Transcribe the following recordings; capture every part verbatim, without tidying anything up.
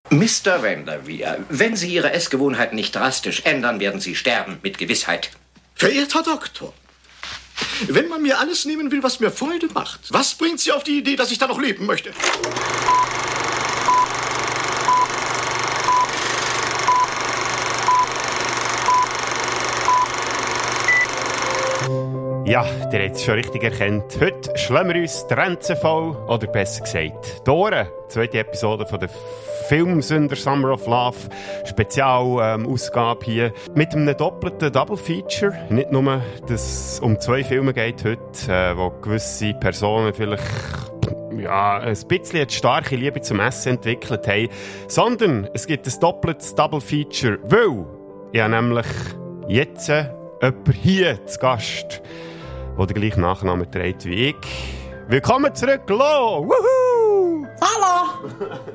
Mister Vanderveer, wenn Sie Ihre Essgewohnheiten nicht drastisch ändern, werden Sie sterben, mit Gewissheit. Verehrter Doktor, wenn man mir alles nehmen will, was mir Freude macht, was bringt Sie auf die Idee, dass ich da noch leben möchte? Ja, ihr habt es schon richtig erkannt. Heute schlagen wir uns die Ränze voll, oder besser gesagt, Doren. Zweite Episode von der Filmsünder Summer of Love Spezialausgabe ähm, hier. Mit einem doppelten Double Feature. Nicht nur, dass es um zwei Filme geht heute, äh, wo gewisse Personen vielleicht ja, ein bisschen eine starke Liebe zum Essen entwickelt haben, sondern es gibt ein doppeltes Double Feature, weil ja nämlich jetzt äh, jemand hier zu Gast, der den gleichen Nachnamen trägt wie ich. Willkommen zurück, Lo! Wuhu! Hallo!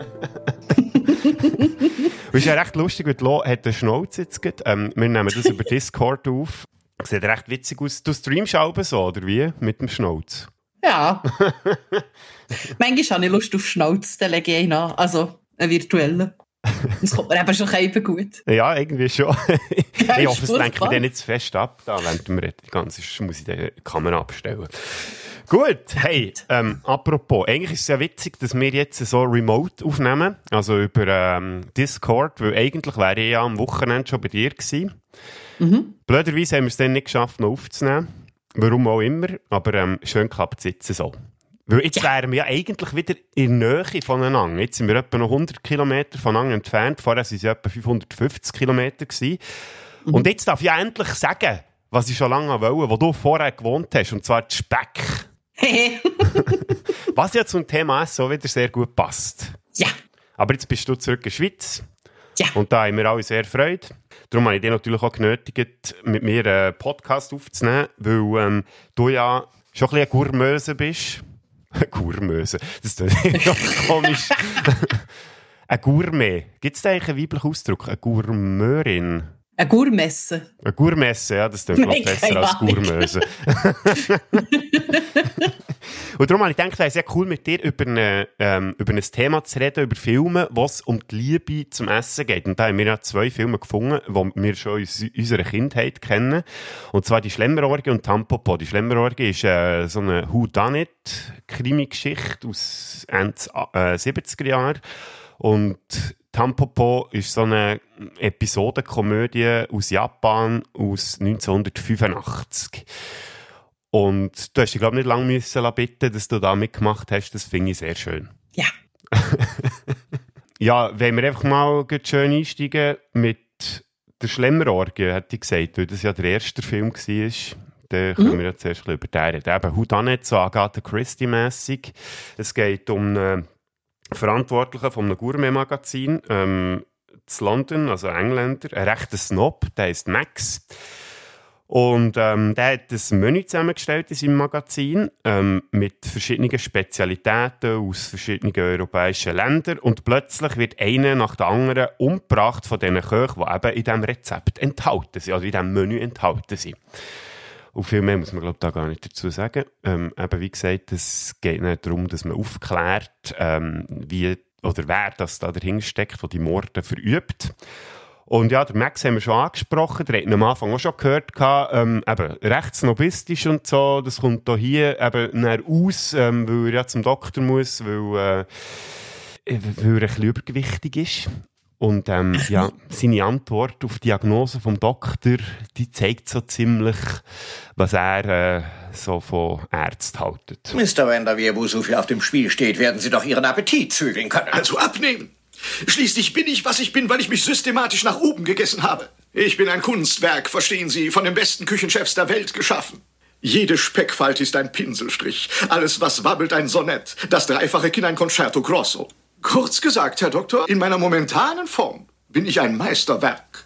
Es ist ja recht lustig, weil Lo hat einen Schnauz jetzt gerade. Ähm, wir nehmen das über Discord auf. Sieht recht witzig aus. Du streamst auch so, oder wie? Mit dem Schnauz? Ja. Manchmal habe ich Lust auf Schnauz, dann lege ich einen an. Also einen virtuellen. Das kommt mir eben schon eben gut. Ja, irgendwie schon. Ja, ich hoffe, es lenkt furchtbar. mich dann nicht zu fest ab. Da, während wir reden. Ganz muss ich die Kamera abstellen. Gut, hey, ähm, apropos, eigentlich ist es ja witzig, dass wir jetzt so remote aufnehmen, also über ähm, Discord, weil eigentlich wäre ich ja am Wochenende schon bei dir gewesen. Mhm. Blöderweise haben wir es dann nicht geschafft, noch aufzunehmen. Warum auch immer, aber ähm, schön klappt es jetzt so. Weil jetzt ja. wären wir ja eigentlich wieder in der Nähe voneinander. Jetzt sind wir etwa noch hundert Kilometer voneinander entfernt. Vorher waren es etwa fünfhundertfünfzig Kilometer gewesen. Mhm. Und jetzt darf ich endlich sagen, was ich schon lange wollte, wo du vorher gewohnt hast, und zwar das Speck. Was ja zum Thema Essen auch wieder sehr gut passt. Ja. Aber jetzt bist du zurück in der Schweiz. Ja. Und da haben wir alle sehr Freude. Darum habe ich dich natürlich auch genötigt, mit mir einen Podcast aufzunehmen, weil ähm, du ja schon ein bisschen eine Gourmeuse bist. Gourmeuse. Das ist doch komisch. Ein Gourmet. Gibt es da eigentlich einen weiblichen Ausdruck? Eine Gourmeurin? Eine Gourmesse. Eine Gourmesse, ja, das klingt noch besser als Gourmeuse. Und darum habe ich gedacht, es wäre sehr cool, mit dir über, eine, ähm, über ein Thema zu reden, über Filme, wo es um die Liebe zum Essen geht. Und da haben wir ja zwei Filme gefunden, die wir schon aus unserer Kindheit kennen. Und zwar die Schlemmerorgie und Tampopo. Die Schlemmerorgie ist äh, so eine Whodunit-Krimi-Geschichte aus Ende äh, siebziger Jahre. Und Tampopo ist so eine Episodenkomödie aus Japan aus neunzehnhundertfünfundachtzig. Und du hast dich, glaube ich, nicht lange müssen bitten, dass du da mitgemacht hast. Das finde ich sehr schön. Ja. Ja, wenn wir einfach mal schön einsteigen mit der Schlemmerorgie, hätte ich gesagt, weil das ja der erste Film war. Dann können mhm. wir ja zuerst über den reden. Eben Whodunit, so Agatha Christie-mässig. Es geht um einen Verantwortlichen von einem Gourmet-Magazin ähm, in London, also ein Engländer, ein rechter Snob, der heisst Max. Und ähm, der hat ein Menü zusammengestellt in seinem Magazin ähm, mit verschiedenen Spezialitäten aus verschiedenen europäischen Ländern. Und plötzlich wird einer nach der anderen umgebracht von diesen Köchen, die eben in diesem Rezept enthalten sind, also in diesem Menü enthalten sind. Und viel mehr muss man, glaube ich, da gar nicht dazu sagen. Ähm, eben, wie gesagt, es geht nicht darum, dass man aufklärt, ähm, wie oder wer das da dahinter steckt, der die Morde verübt. Und ja, der Max haben wir schon angesprochen, der hat ihn am Anfang auch schon gehört, ähm, eben recht snobistisch und so, das kommt da hier eben näher aus, ähm, weil er ja zum Doktor muss, weil, äh, weil er ein bisschen übergewichtig ist. Und ähm, ja, seine Antwort auf die Diagnose vom Doktor, die zeigt so ziemlich, was er äh, so von Ärzten haltet. Mister Vanderveer, wo so viel auf dem Spiel steht, werden Sie doch Ihren Appetit zügeln können. Also abnehmen. Schließlich bin ich, was ich bin, weil ich mich systematisch nach oben gegessen habe. Ich bin ein Kunstwerk, verstehen Sie, von den besten Küchenchefs der Welt geschaffen. Jede Speckfalte ist ein Pinselstrich, alles, was wabbelt, ein Sonett, das dreifache Kinn ein Concerto Grosso. Kurz gesagt, Herr Doktor, in meiner momentanen Form bin ich ein Meisterwerk.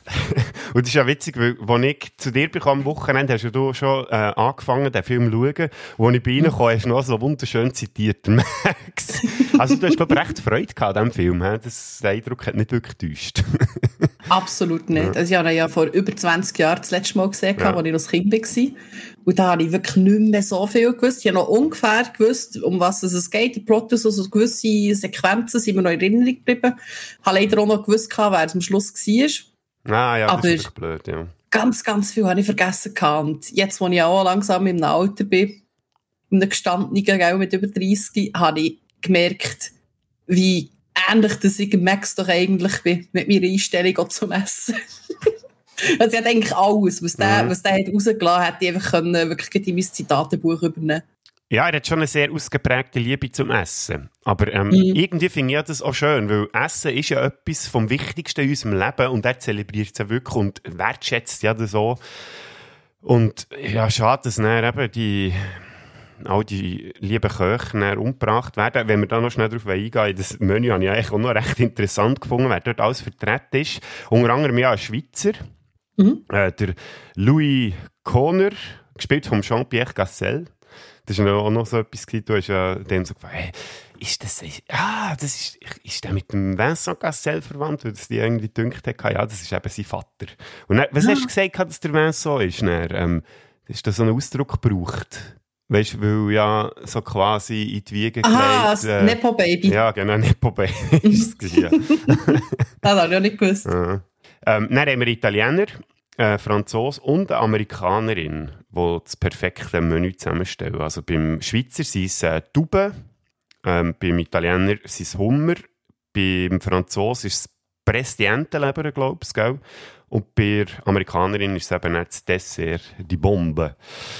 Und das ist ja witzig, weil als ich zu dir bekam am Wochenende, hast du schon äh, angefangen, den Film zu schauen. Und als ich bei Ihnen kam, hast du noch so wunderschön zitiert, Max. Also du hast, glaube ich, recht Freude gehabt an diesem Film. He? Das, der Eindruck hat nicht wirklich getäuscht. Absolut nicht. Ja. Also ich habe ihn ja vor über zwanzig Jahren das letzte Mal gesehen, ja. als ich noch ein Kind war. Und da habe ich wirklich nicht mehr so viel gewusst. Ich habe noch ungefähr gewusst, um was es geht. Die Plotte, so also gewisse Sequenzen sind mir noch in Erinnerung geblieben. Ich habe leider auch noch gewusst, wer es am Schluss war. Ah, ja, das aber ist blöd, ja. Ganz, ganz viel habe ich vergessen gehabt. Und jetzt, wo ich auch langsam im Alter bin, in einem gestandenen, mit über dreissig, habe ich gemerkt, wie ähnlich dass ich Max doch eigentlich bin, mit meiner Einstellung auch zum Essen. Also ich hatte eigentlich alles, was der, mhm. was der hat rausgelassen hat, hätte ich einfach können, wirklich in mein Zitatenbuch übernehmen. Ja, er hat schon eine sehr ausgeprägte Liebe zum Essen. Aber ähm, mhm. irgendwie finde ich das auch schön, weil Essen ist ja etwas vom Wichtigsten in unserem Leben und er zelebriert es ja wirklich und wertschätzt ja das so. Und ja, schade, dass dann eben die, all die lieben Köche dann umgebracht werden. Wenn wir da noch schnell drauf eingehen, das Menü habe ich eigentlich auch noch recht interessant gefunden, wer dort alles vertreten ist. Unter anderem ja ein Schweizer, mhm. äh, der Louis Conner, gespielt von Jean-Pierre Gassel. Das war auch noch so etwas, du hast ja dem so gefragt, hey, ist das, ah, das ist, ist der mit dem Vincent Cassel verwandt, weil das die irgendwie gedacht hat, ja, das ist eben sein Vater. Und dann, was ja. hast du gesagt, dass der Vincent ist? Dann, ähm, dass da so einen Ausdruck gebraucht. Weißt du, weil ja so quasi in die Wiege gelegt... Ah, das äh, Nepo-Baby. Ja, genau, Nepo-Baby ist es. Ja. Das habe ich auch nicht gewusst. Ja. Ähm, dann haben wir Italiener, äh, Franzose und eine Amerikanerin, die das perfekte Menü zusammenstellen. Also beim Schweizer sind es äh, Tauben, ähm, beim Italiener sind es Hummer, beim Franzosen ist es Prestientenleber, glaube ich, gell? Und bei der Amerikanerin ist es eben das Dessert, die Bombe.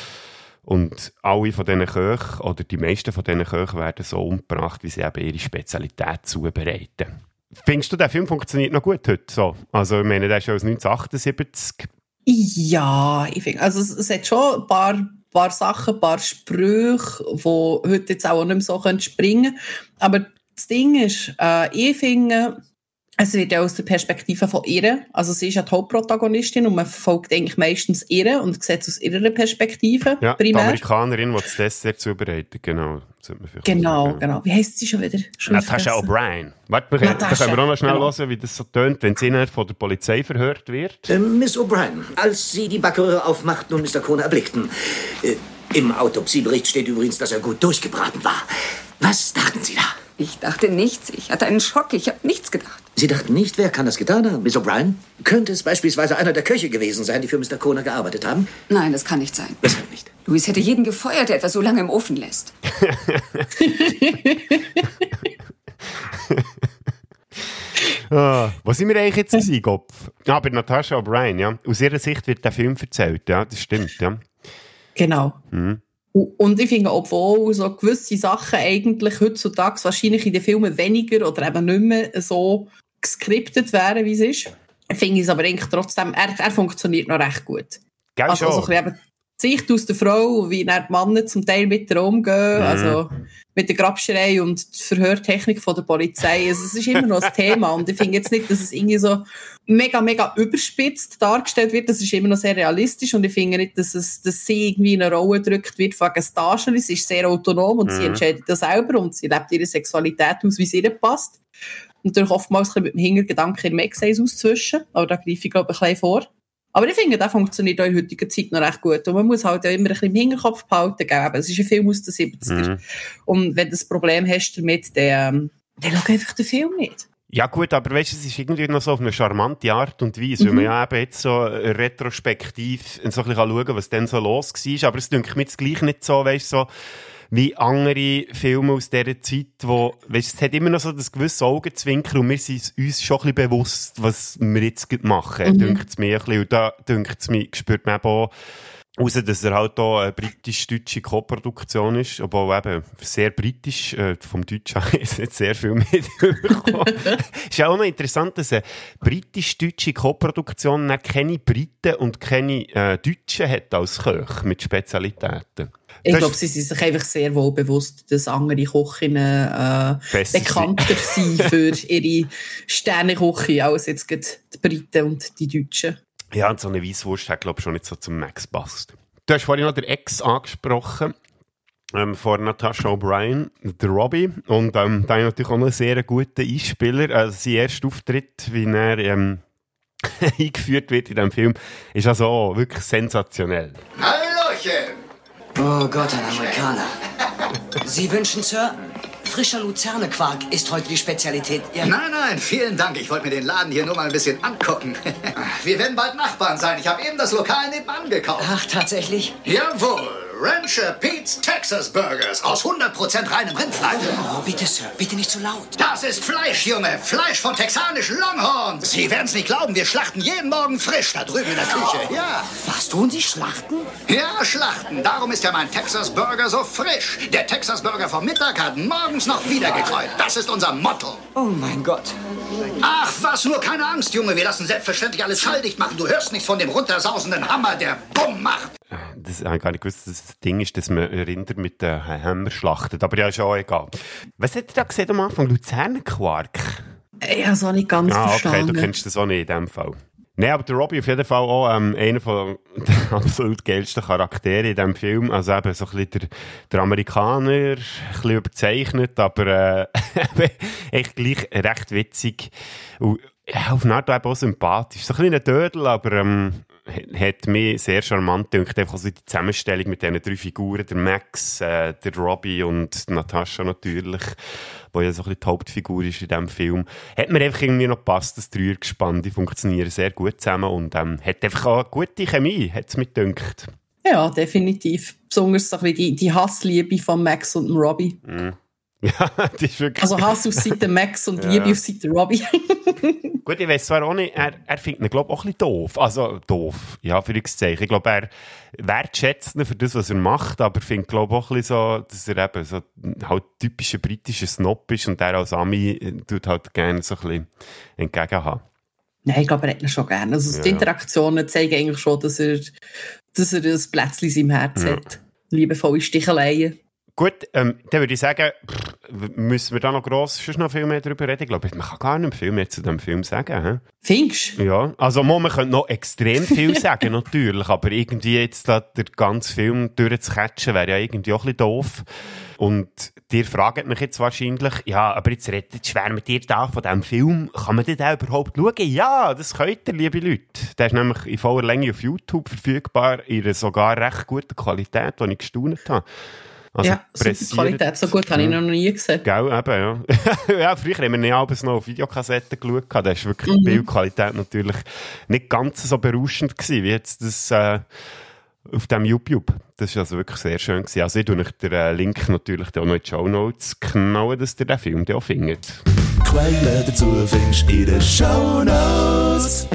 Und alle von diesen Köchen, oder die meisten von diesen Köchen, werden so umgebracht, wie sie eben ihre Spezialität zubereiten. Findest du, der Film funktioniert noch gut heute? So? Also, ich meine, der ist ja aus neunzehnhundertachtundsiebzig. Ja, ich finde, also es, es hat schon ein paar, paar Sachen, ein paar Sprüche, die heute jetzt auch nicht mehr so springen können. Aber das Ding ist, äh, ich finde, es wird ja aus der Perspektive von ihr, also sie ist ja die Hauptprotagonistin und man verfolgt eigentlich meistens ihr und sieht es aus ihrer Perspektive ja, primär. Die Amerikanerin, die das Dessert zubereitet, genau. Genau, sagen. genau. Wie heisst sie schon wieder? Schon Natascha O'Brien. Warte, da können wir auch noch schnell genau. hören, wie das so tönt, wenn sie von der Polizei verhört wird. Äh, Miss O'Brien, als Sie die Backröhre aufmachten und Mister Kohner erblickten, äh, im Autopsiebericht steht übrigens, dass er gut durchgebraten war. Was dachten Sie da? Ich dachte nichts. Ich hatte einen Schock. Ich habe nichts gedacht. Sie dachten nicht, wer kann das getan haben, Miss O'Brien? Könnte es beispielsweise einer der Köche gewesen sein, die für Mister Kohner gearbeitet haben? Nein, das kann nicht sein. Weshalb nicht? Louis hätte jeden gefeuert, der etwas so lange im Ofen lässt. ah, wo sind wir eigentlich jetzt in seinem Kopf? Ah, bei Natascha O'Brien, ja. Aus ihrer Sicht wird der Film erzählt, ja, das stimmt, ja. Genau. Mhm. Und ich finde, obwohl so gewisse Sachen eigentlich heutzutage wahrscheinlich in den Filmen weniger oder eben nicht mehr so geskriptet wären, wie es ist, finde ich es aber eigentlich trotzdem, er, er funktioniert noch recht gut. Gell, also, also die Sicht aus der Frau, wie dann die Männer zum Teil mit ihr umgehen, mhm. also mit der Grabscherei und die Verhörtechnik von der Polizei. Also es ist immer noch ein Thema und ich finde jetzt nicht, dass es irgendwie so mega, mega überspitzt dargestellt wird. Das ist immer noch sehr realistisch und ich finde nicht, dass, es, dass sie irgendwie in eine Rolle gedrückt wird von einem Darsteller. Sie ist sehr autonom und mhm. sie entscheidet das selber und sie lebt ihre Sexualität aus, wie es ihr passt. Und natürlich oftmals mit dem Hintergedanken, ihr Max-Eis auszuwischen, aber da greife ich, glaube ich, ein bisschen vor. Aber ich finde, das funktioniert auch in heutiger Zeit noch recht gut. Und man muss halt auch immer ein bisschen im Hinterkopf behalten. Gell? Es ist ein Film aus den siebzigern. Mhm. Und wenn du das Problem hast damit, dann, dann schau einfach den Film nicht. Ja gut, aber weißt du, es ist irgendwie noch so auf eine charmante Art und Weise, mhm. weil man ja eben jetzt so retrospektiv so ein bisschen schauen kann, was dann so los war. Aber es denke ich mir jetzt gleich nicht so, weißt du, so wie andere Filme aus dieser Zeit, wo, weißt, es hat immer noch so das gewisse Augenzwinkern und wir sind uns schon ein bisschen bewusst, was wir jetzt machen, mhm. denkt es mir ein bisschen. Und da, denkt es mir, spürt man eben auch raus, dass er halt auch eine britisch-deutsche Co-Produktion ist, obwohl eben sehr britisch, äh, vom Deutschen habe ich jetzt nicht sehr viel mitbekommen. Ist ja auch noch interessant, dass eine britisch-deutsche Co-Produktion keine Briten und keine äh, Deutschen hat als Köche mit Spezialitäten. Ich glaube, sie sind sich einfach sehr wohl bewusst, dass andere Kochinnen äh, bekannter sind für ihre Sterneküche als jetzt die Briten und die Deutschen. Ja, und so eine Weisswurst hat, glaube ich, schon nicht so zum Max passt. Du hast vorhin noch den Ex angesprochen, ähm, von Natasha O'Brien, der Robbie. Und ähm, da habe ich natürlich auch noch einen sehr guten Einspieler. Also sein erster Auftritt, wie er ähm, eingeführt wird in diesem Film, ist also auch wirklich sensationell. Hallöchen! Oh Gott, ein Amerikaner. Sie wünschen, Sir? Frischer Luzernequark ist heute die Spezialität. Ja. Nein, nein, vielen Dank. Ich wollte mir den Laden hier nur mal ein bisschen angucken. Wir werden bald Nachbarn sein. Ich habe eben das Lokal nebenan gekauft. Ach, tatsächlich? Jawohl. Rancher Pete's Texas Burgers aus hundert Prozent reinem Rindfleisch. Oh, bitte, Sir, bitte nicht zu laut. Das ist Fleisch, Junge. Fleisch von texanischen Longhorns. Sie werden es nicht glauben, wir schlachten jeden Morgen frisch da drüben in der Küche. Ja. Was tun Sie, schlachten? Ja, schlachten. Darum ist ja mein Texas Burger so frisch. Der Texas Burger vom Mittag hat morgens noch wieder gekräut. Das ist unser Motto. Oh mein Gott. Ach, was, nur keine Angst, Junge. Wir lassen selbstverständlich alles schalldicht machen. Du hörst nichts von dem runtersausenden Hammer, der Bumm macht. Das habe ich gar nicht gewusst, dass das Ding ist, dass man Rinder mit den Hämmer schlachtet. Aber ja, ist auch egal. Was hat er da gesehen am Anfang? Luzernequark? Ich habe es auch nicht ganz ah, okay, verstanden. Du kennst das auch nicht in dem Fall. Nein, aber der Robbie auf jeden Fall auch ähm, einer von den absolut geilsten Charaktere in diesem Film. Also eben so ein bisschen der, der Amerikaner, ein bisschen überzeichnet, aber äh, echt gleich recht witzig. Und ja, auf eine Art auch sympathisch. So ein kleiner Dödel, aber ähm, hat mich sehr charmant gedacht. Einfach so die Zusammenstellung mit diesen drei Figuren, der Max, äh, der Robbie und Natascha natürlich, die ja so ein bisschen die Hauptfigur ist in diesem Film. Hat mir einfach irgendwie noch gepasst, das Dreiergespann, die funktionieren sehr gut zusammen und ähm, hat einfach auch eine gute Chemie, hat es mir gedacht. Ja, definitiv. Besonders so ein bisschen die, die Hassliebe von Max und dem Robbie. Mm. Ja, das ist wirklich... Also Hass auf Seite Max und Liebe ja. auf Seite Robbie. Gut, ich weiss zwar auch nicht, er, er findet ihn, glaube ich, auch ein bisschen doof. Also, doof, ja, für Zeichen. Ich glaube, er wertschätzt ihn für das, was er macht, aber findet, glaube ich, auch ein bisschen so, dass er eben so halt typischer britischer Snob ist und der als Ami tut halt gerne so ein bisschen entgegen haben. Nein, ich glaube, er hat ihn schon gerne. Also, ja. die Interaktionen zeigen eigentlich schon, dass er, dass er ein Plätzchen in seinem Herz ja. hat. Liebevolle Sticheleien. Gut, ähm, dann würde ich sagen, pff, müssen wir da noch gross schon noch viel mehr darüber reden? Ich glaube, man kann gar nicht viel mehr zu diesem Film sagen. He? Findest du? Ja, also man könnte noch extrem viel sagen, natürlich, aber irgendwie jetzt da den ganzen Film durchzucatchen, wäre ja irgendwie auch ein bisschen doof. Und ihr fragt mich jetzt wahrscheinlich, ja, aber jetzt redet schwer mit dir da von diesem Film, kann man den da überhaupt schauen? Ja, das könnt ihr, liebe Leute. Der ist nämlich in voller Länge auf YouTube verfügbar, in einer sogar recht guten Qualität, die ich gestaunt habe. Also ja, super Qualität, so gut habe ich noch nie gesehen. Gell, eben, ja. Ja, früher haben wir ja abends noch auf Videokassetten geschaut. Da war wirklich die mhm. Bildqualität natürlich nicht ganz so berauschend gewesen, wie jetzt das äh, auf dem YouTube. Das war also wirklich sehr schön gewesen. Also ich tue euch den äh, Link natürlich auch noch in die Shownotes knallen, dass ihr den Film auch findet. Quelle dazu findest du in den Shownotes.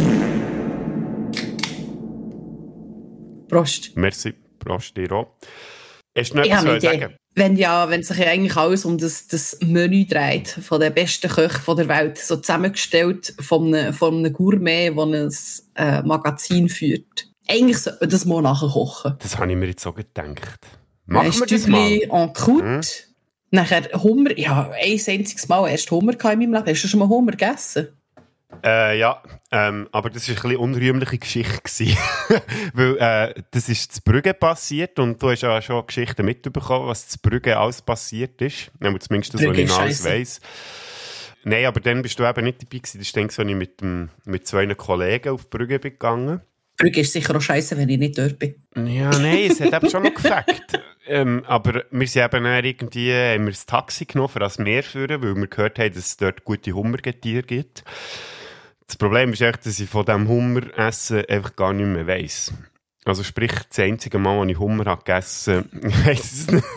Prost. Merci, Prost dir auch. Hast du noch ich etwas sagen? Wenn, ja, wenn sich ja eigentlich alles um das, das Menü dreht, von den besten Köchen der Welt, so zusammengestellt von einem, von einem Gourmet, der ein äh, Magazin führt. Eigentlich sollte man das mal nachher kochen. Das habe ich mir jetzt auch gedacht. Machen wir das mal? Ein en croûte, hm? Nachher Hummer, ja, ein einziges Mal erst Hummer in meinem Leben. Hast du schon mal Hummer gegessen? Äh, ja, ähm, aber das war eine bisschen unrühmliche Geschichte. Weil äh, das ist zu Brügge passiert und du hast ja schon Geschichten mitbekommen, was zu Brügge alles passiert ist. Ja, zumindest das, was ich noch alles weiss. Nein, aber dann bist du eben nicht dabei gewesen. Das ist dann, als ich mit, dem, mit zwei Kollegen auf Brügge bin gegangen. Brügge ist sicher auch scheisse, wenn ich nicht dort bin. Ja, nein, es hat eben schon noch gefällt. ähm, aber wir sind eben dann irgendwie, haben wir das Taxi genommen, für das Meer führen, weil wir gehört haben, dass es dort gute Hummergetiere gibt. Das Problem ist echt, dass ich von diesem Hummeressen einfach gar nicht mehr weiss. Also sprich, das einzige Mal, als ich Hummer habe gegessen habe, ich weiss es nicht.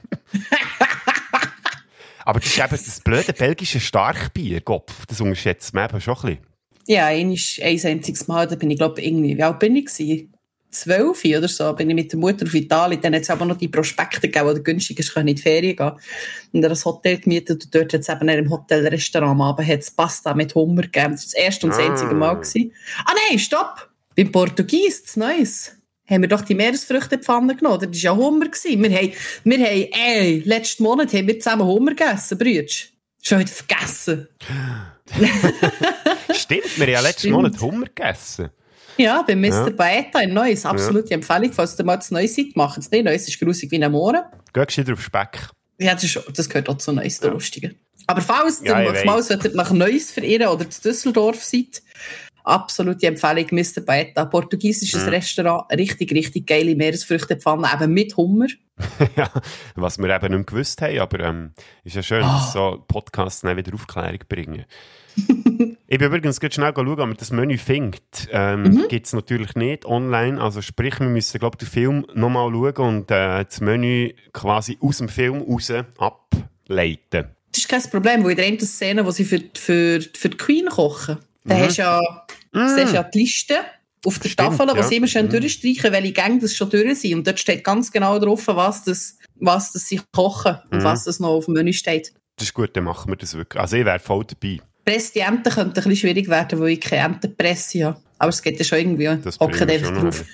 Aber das ist eben das blöde belgische Starkbier, Kopf. Das unterschätzt man eben schon ein bisschen. Ja, ein, ein einziges Mal, da bin ich glaube irgendwie, wie alt bin ich gewesen? Zwölf oder so, bin ich mit der Mutter auf Italien. Dann hat es aber noch die Prospekte gegeben, wo du günstig ist, in die Ferien gehen. Und dann ein Hotel gemietet und dort hat es eben in einem Hotelrestaurant am Abend hat's Pasta mit Hummer gegeben. Das war das erste und das einzige Mal gewesen. Ah nein, stopp! Beim Portugies, das Neues, haben wir doch die Meeresfrüchtepfanne genommen. Das war ja Hummer gewesen. Wir haben, wir haben, ey, letzten Monat haben wir zusammen Hummer gegessen, Brütsch. Schon wieder vergessen. Stimmt, wir haben ja letzten Monat Hummer gegessen. Ja, bei Mister Ja. Baeta in Neuss. Absolute ja. Empfehlung, falls ihr mal das Neues seid, macht es nicht. Neuss ist grusig wie ein Mohren. Gehst du wieder auf Speck? Ja, das, ist, das gehört auch zu Neuss, der ja. Lustige. Aber falls ja, ihr mal solltet nach Neuss verirren oder zu Düsseldorf seid, absolute Empfehlung, Mister Baeta. Portugiesisches mhm. Restaurant, richtig, richtig geile Meeresfrüchtepfanne, eben mit Hummer. Ja, was wir eben nicht gewusst haben, aber ähm, ist ja schön, oh. dass so Podcasts dann wieder Aufklärung bringen. Ich bin übrigens ganz schnell schauen, ob man das Menü findet. Ähm, mhm. Gibt es natürlich nicht online. Also sprich, wir müssen, glaube ich, den Film nochmal schauen und äh, das Menü quasi aus dem Film raus ableiten. Das ist kein Problem, weil in der einen Szene, wo sie für, für, für die Queen kochen, da mhm. hast du ja, mm. siehst ja die Liste auf der Stimmt, Tafel, wo ja. sie immer schön mm. durchstreichen, welche Gänge das schon durch sind. Und dort steht ganz genau drauf, was, das, was das sie kochen und mm. was das noch auf dem Menü steht. Das ist gut, dann machen wir das wirklich. Also ich wäre voll dabei. Presste Enten könnte ein bisschen schwierig werden, weil ich keine Entenpresse habe. Aber es geht ja schon irgendwie. Hocken einfach drauf.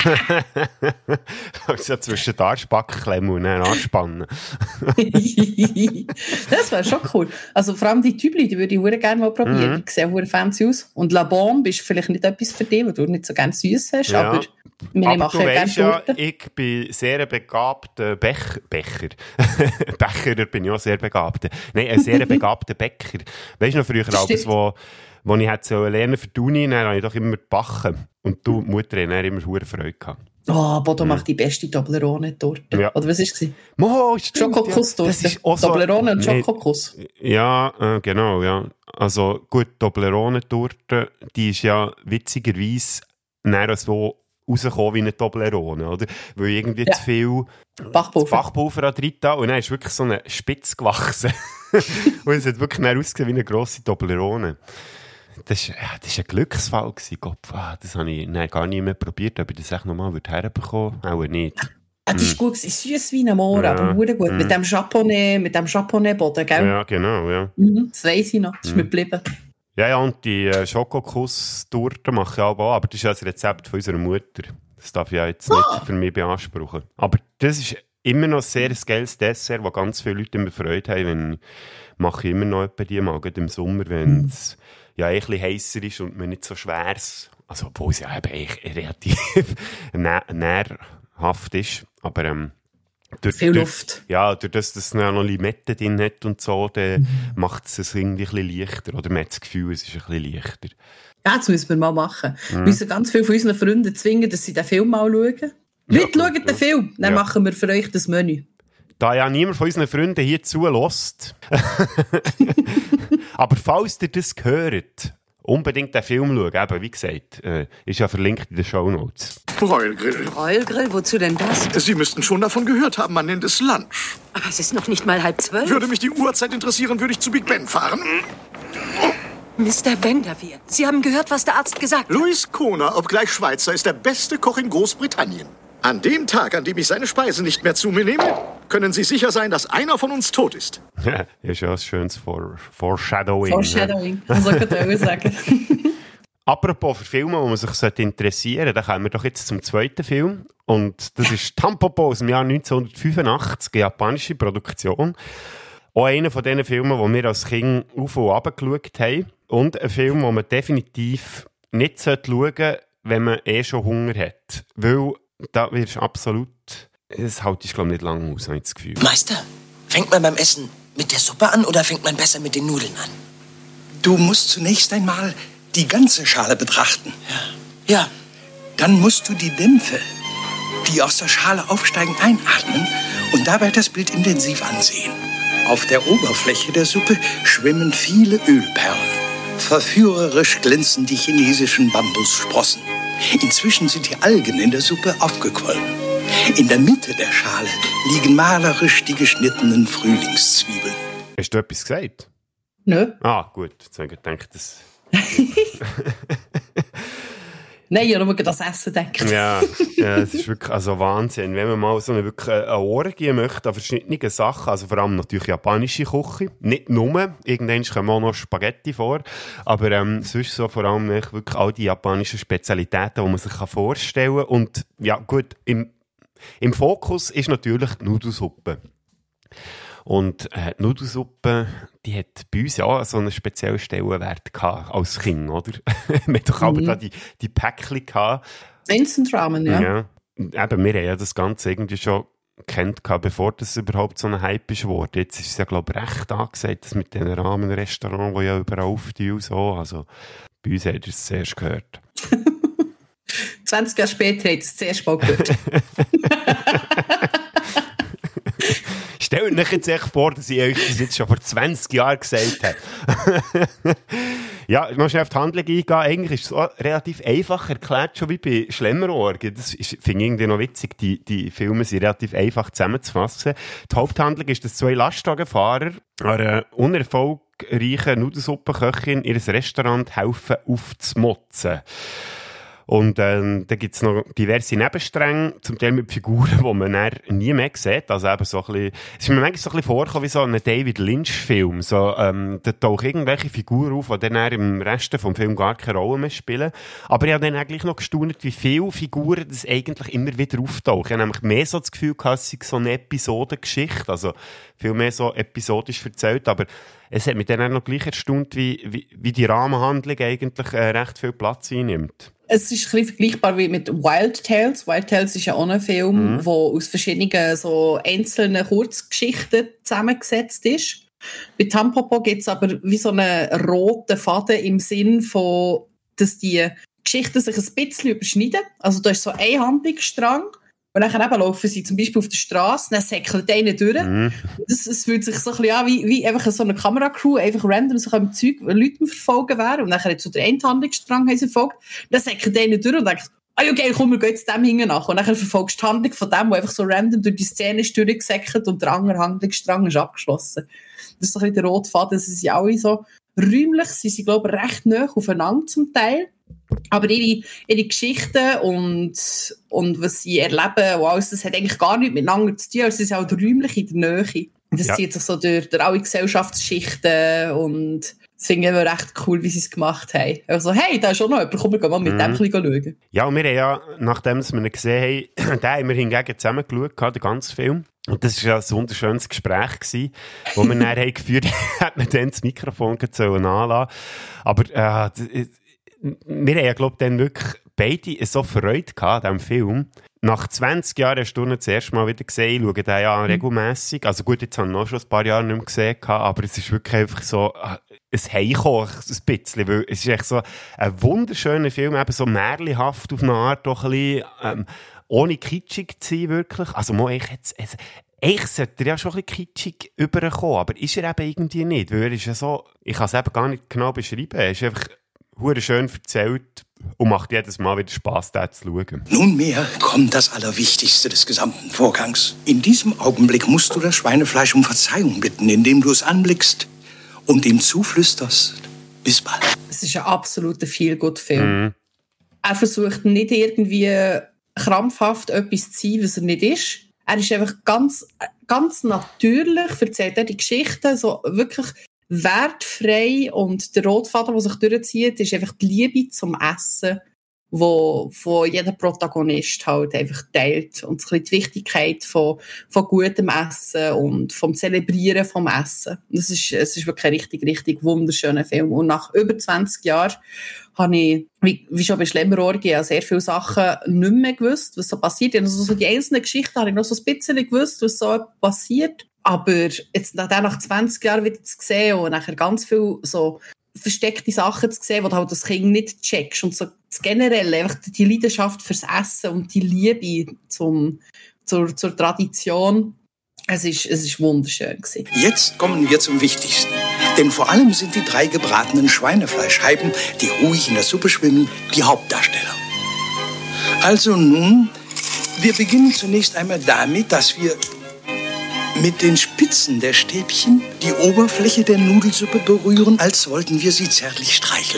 Also zwischen der Arschbacke klemmen und dann anspannen. Das wäre schon cool. Also vor allem die Tübli, die würde ich sehr gerne mal probieren. Mhm. Die sehen sehr fancy aus. Und La Bombe ist vielleicht nicht etwas für dich, weil du nicht so gerne süß hast. Ja. Aber wir aber machen du gerne weißt ja, Torten. ich bin sehr begabter Bech- Becher. Becher bin ich auch sehr begabt. Nein, ein sehr begabter Bäcker. Weißt du noch früher alles, wo... Als ich hätte lernen für die Uni, dann habe ich doch immer gebacken. Und du, Mutter, haben dann immer hohe Freude gehabt. Oh, Bodo mhm. macht die beste Toblerone-Torte. Ja. Oder was war es? Oh, Schokokuss-Torte. Ja. So, Toblerone und Schokokuss. Ja, äh, genau, ja. Also gut, Toblerone-Torte, die ist ja witzigerweise näher so rausgekommen wie eine Toblerone, oder? Weil irgendwie ja. zu viel Backpulver, Backpulver an drin da und dann ist wirklich so eine Spitze gewachsen. Und es hat wirklich näher ausgesehen wie eine grosse Toblerone. Das war ja, ein Glücksfall gewesen, Gott. Ah, das habe ich nein, gar nicht mehr probiert, ob ich das echt nochmal herbekommen würde. Auch nicht. Ah, das ist gut, süß wie ein Moor, ja, aber sehr gut. Mm. Mit dem Japonais, mit dem Japonais-Boden, gell? Ja, genau, ja. Mhm, das weiss ich noch, das ist mm. mir geblieben. Ja, ja, und die äh, Schokokuss-Torte mache ich auch, aber das ist ja das Rezept von unserer Mutter. Das darf ich ja jetzt nicht ah. für mich beanspruchen. Aber das ist immer noch ein sehr geiles Dessert, wo ganz viele Leute immer Freude haben, wenn mache ich immer noch etwa die mal, gerade im Sommer, wenn es mm. ja, ein bisschen heißer ist und man nicht so schweres, also obwohl es ja eben relativ nä- nährhaft ist, aber ähm, durch, viel durch, Luft. Ja, durch das, dass es noch Limette drin hat und so, dann mm. macht es es irgendwie ein bisschen leichter, oder man hat das Gefühl, es ist ein bisschen leichter. Ja, das müssen wir mal machen. Mm. Wir müssen ganz viele von unseren Freunden zwingen, dass sie den Film mal schauen. Ja, Leute, schaut den ja. Film, dann ja. machen wir für euch das Menü. Da ja niemand von unseren Freunden hier zulässt. Aber falls ihr das hört, unbedingt den Film schauen. Eben, wie gesagt, äh, ist ja verlinkt in den Shownotes. Broilgrill. Broilgrill? Wozu denn das? Sie müssten schon davon gehört haben, man nennt es Lunch. Aber es ist noch nicht mal halb zwölf. Würde mich die Uhrzeit interessieren, würde ich zu Big Ben fahren. Mister Benderwehr, Sie haben gehört, was der Arzt gesagt hat. Louis Kohner, obgleich Schweizer, ist der beste Koch in Großbritannien. An dem Tag, an dem ich seine Speisen nicht mehr zu mir nehme, können Sie sicher sein, dass einer von uns tot ist. Ja, ist ja ein schönes For- Foreshadowing. Foreshadowing, ja. Das könnte ich auch sagen. Apropos für Filme, wo man sich interessieren sollte, dann kommen wir doch jetzt zum zweiten Film. Und das ist Tampopo aus dem Jahr neunzehnhundertfünfundachtzig, eine japanische Produktion. Auch einer von diesen Filmen, die wir als Kind auf und runter geschaut haben. Und ein Film, den man definitiv nicht schauen sollte, wenn man eh schon Hunger hat. Weil da wirst du absolut... Das halte ich, glaube ich, nicht lange aus, habe ich das Gefühl. Meister, fängt man beim Essen mit der Suppe an oder fängt man besser mit den Nudeln an? Du musst zunächst einmal die ganze Schale betrachten. Ja. Ja. Dann musst du die Dämpfe, die aus der Schale aufsteigen, einatmen und dabei das Bild intensiv ansehen. Auf der Oberfläche der Suppe schwimmen viele Ölperlen. Verführerisch glänzen die chinesischen Bambussprossen. Inzwischen sind die Algen in der Suppe aufgequollen. In der Mitte der Schale liegen malerisch die geschnittenen Frühlingszwiebeln. Hast du etwas gesagt? Nö. Ah, gut. Jetzt habe ich gedacht, das... Nein, ich habe nur das Essen gedacht. Ja, ja, es ist wirklich also Wahnsinn. Wenn man mal so eine, wirklich eine Orgie möchte an verschiedenen Sachen, also vor allem natürlich japanische Küche, nicht nur, irgendwann kommen auch noch Spaghetti vor, aber ähm, sonst so vor allem wirklich all die japanischen Spezialitäten, die man sich vorstellen kann. Und ja gut, im, im Fokus ist natürlich die Nudelsuppe. Und äh, die Nudelsuppe, die hat bei uns ja so einen speziellen Stellenwert gehabt, als Kind, oder? Wir hatten doch aber Mhm. da die, die Päckchen gehabt. Instant Ramen, ja. Ja. Und eben, wir haben ja das Ganze irgendwie schon kennt gehabt, bevor das überhaupt so ein Hype ist geworden. Jetzt ist es ja, glaube ich, recht angesagt, das mit den Rahmenrestaurants, die ja überall auftun und so. Also, bei uns hat ihr es zuerst gehört. zwanzig Jahre später hat es zuerst mal gehört. Stellt euch jetzt echt vor, dass ich euch das jetzt schon vor zwanzig Jahren gesagt habe. Ja, noch schnell auf die Handlung eingehen. Eigentlich ist es auch relativ einfach erklärt, schon wie bei Schlemmerorgen. Das ist- finde ich irgendwie noch witzig. Die, die Filme sind relativ einfach zusammenzufassen. Die Haupthandlung ist, dass zwei Lastwagenfahrer einer unerfolgreichen Nudelsuppenköchin ihr Restaurant helfen aufzumotzen. Und ähm, da gibt es noch diverse Nebenstränge, zum Teil mit Figuren, die man dann nie mehr sieht. Also eben so ein bisschen, es ist mir manchmal so ein bisschen vorgekommen wie so ein David Lynch-Film. So, ähm, da tauchen irgendwelche Figuren auf, die dann im Rest vom Film gar keine Rolle mehr spielen. Aber ich habe dann eigentlich noch gestaunt, wie viele Figuren das eigentlich immer wieder auftauchen. Ich habe nämlich mehr so das Gefühl gehabt, es sei so eine Episodengeschichte. Also viel mehr so episodisch erzählt. Aber es hat mich dann auch noch gleich erstaunt, wie, wie, wie die Rahmenhandlung eigentlich äh, recht viel Platz einnimmt. Es ist ein bisschen vergleichbar wie mit Wild Tales. Wild Tales ist ja auch ein Film, der aus verschiedenen so einzelnen Kurzgeschichten zusammengesetzt ist. Bei Tampopo gibt es aber wie so einen roten Faden im Sinn von, dass die Geschichten sich ein bisschen überschneiden. Also da ist so ein Handlungsstrang und dann eben laufen sie zum Beispiel auf der Straße, dann säckelt einer durch. Mhm. Das, es fühlt sich so ein bisschen an, wie, wie einfach so eine Kameracrew einfach random so am Zeug Leute verfolgen wäre. Und dann hat so der eine Handlungsstrang haben sie verfolgt. Dann säckelt einer durch und denkt, ah, okay, komm, wir gehen jetzt dem hinten nach. Und dann verfolgst du die Handlung von dem, der einfach so random durch die Szene ist durchgesäckelt und der andere Handlungsstrang ist abgeschlossen. Das ist so ein bisschen der rote Faden. Sie sind alle so räumlich, sie sind, glaube ich, recht nah aufeinander zum Teil. Aber ihre, ihre Geschichten und, und was sie erleben, und alles, das hat eigentlich gar nichts miteinander zu tun. Also sie sind auch räumlich in der Nähe. Das Ja. zieht sich so durch, durch alle Gesellschaftsschichten und das finde ich eben recht cool, wie sie es gemacht haben. Also, hey, da ist schon noch jemand, komm, wir gehen mal mit Mhm. dem ein bisschen schauen. Ja, und wir haben ja, nachdem wir ihn gesehen haben, den haben wir hingegen zusammen geschaut, den ganzen Film. Und das war ja ein wunderschönes Gespräch gewesen, wo wir dann haben geführt haben, hat man dann das Mikrofon sollen anlassen. Aber äh, d- wir haben ja, glaube ich, dann wirklich beide so Freude gehabt an diesem Film. Nach zwanzig Jahren hast du ihn das erste Mal wieder gesehen. Ich schaue den ja regelmässig. Also gut, jetzt habe ich noch schon ein paar Jahre nicht mehr gesehen, aber es ist wirklich einfach so äh, ein Heimkommen, ein bisschen. Weil es ist echt so ein wunderschöner Film, eben so märchenhaft auf eine Art, doch ein bisschen, ähm, ohne kitschig zu sein, wirklich. Also mal, ich jetzt, also, eigentlich sollte er ja schon ein bisschen kitschig überkommen, aber ist er eben irgendwie nicht, weil er ist ja so, ich kann es eben gar nicht genau beschreiben, er ist einfach hure schön erzählt und macht jedes Mal wieder Spass, den zu schauen. Nunmehr kommt das Allerwichtigste des gesamten Vorgangs. In diesem Augenblick musst du das Schweinefleisch um Verzeihung bitten, indem du es anblickst und ihm zuflüsterst. Bis bald. Es ist ein absoluter Feel-Good-Film. Mhm. Er versucht nicht irgendwie krampfhaft etwas zu sein, was er nicht ist. Er ist einfach ganz, ganz natürlich, erzählt er die Geschichten, so wirklich wertfrei, und der Rotfaden, der sich durchzieht, ist einfach die Liebe zum Essen, wo, wo jeder Protagonist halt einfach teilt, und so ein bisschen die Wichtigkeit von, von gutem Essen und vom Zelebrieren vom Essen. Das ist, es ist wirklich ein richtig, richtig wunderschöner Film. Und nach über zwanzig Jahren habe ich, wie, wie schon bei Schlemmerorgie, sehr viele Sachen nicht mehr gewusst, was so passiert. Also so die einzelnen Geschichten habe ich noch so ein bisschen gewusst, was so passiert. Aber jetzt nach, nach zwanzig Jahren wieder zu sehen und nachher ganz viel so versteckte Sachen zu sehen, die du halt als Kind nicht checkst, und so generell einfach die Leidenschaft fürs Essen und die Liebe zum, zur, zur Tradition, es ist, es ist wunderschön gewesen. Jetzt kommen wir zum Wichtigsten. Denn vor allem sind die drei gebratenen Schweinefleischscheiben, die ruhig in der Suppe schwimmen, die Hauptdarsteller. Also nun, wir beginnen zunächst einmal damit, dass wir mit den Spitzen der Stäbchen die Oberfläche der Nudelsuppe berühren, als wollten wir sie zärtlich streicheln.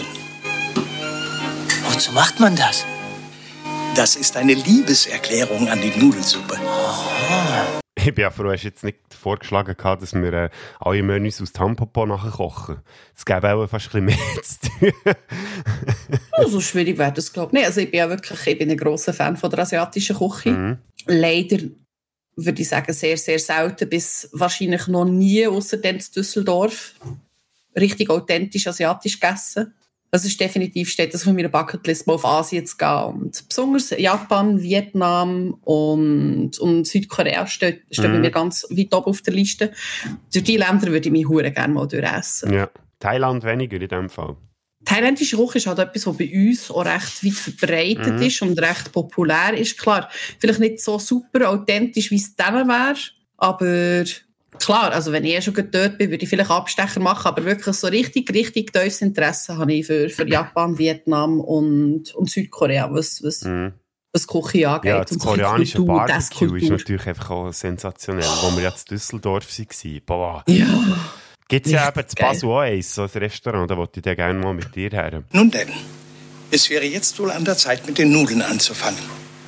Wozu macht man das? Das ist eine Liebeserklärung an die Nudelsuppe. Ich bin ja froh, hast du jetzt nicht vorgeschlagen gehabt, dass wir äh, alle Menüs aus Tampopo nachher kochen. Es gäbe auch fast ein bisschen mehr zu tun. Oh, so schwierig wäre das, glaube ich. Nee, also ich bin ja wirklich, ich bin ein grosser Fan von der asiatischen Küche. Mhm. Leider würde ich sagen, sehr, sehr selten, bis wahrscheinlich noch nie, ausser in Düsseldorf, richtig authentisch asiatisch gegessen. Das ist definitiv, steht das auf meiner Bucketlist, mal auf Asien zu gehen. Und besonders Japan, Vietnam und, und Südkorea stehen, stehen mhm. bei mir ganz weit oben auf der Liste. Durch diese Länder würde ich mich hure gerne mal durchessen. Ja, Thailand weniger in dem Fall. Thailändische Küche ist halt etwas, was bei uns auch recht weit verbreitet mhm. ist und recht populär ist. Klar, vielleicht nicht so super authentisch, wie es dann wäre, aber klar, also wenn ich eh schon dort bin, würde ich vielleicht Abstecher machen, aber wirklich so richtig, richtig tiefes Interesse habe ich für, für Japan, Vietnam und, und Südkorea, was, was, mhm. was Küche angeht. Ja, das und koreanische Kultur, Barbecue ist natürlich einfach auch sensationell, wo wir jetzt in Düsseldorf waren. Boah. Ja. Gibt es ja eben zu Basel auch eins, so ein Restaurant, da wollte ich dann gerne mal mit dir her. Nun denn, es wäre jetzt wohl an der Zeit, mit den Nudeln anzufangen.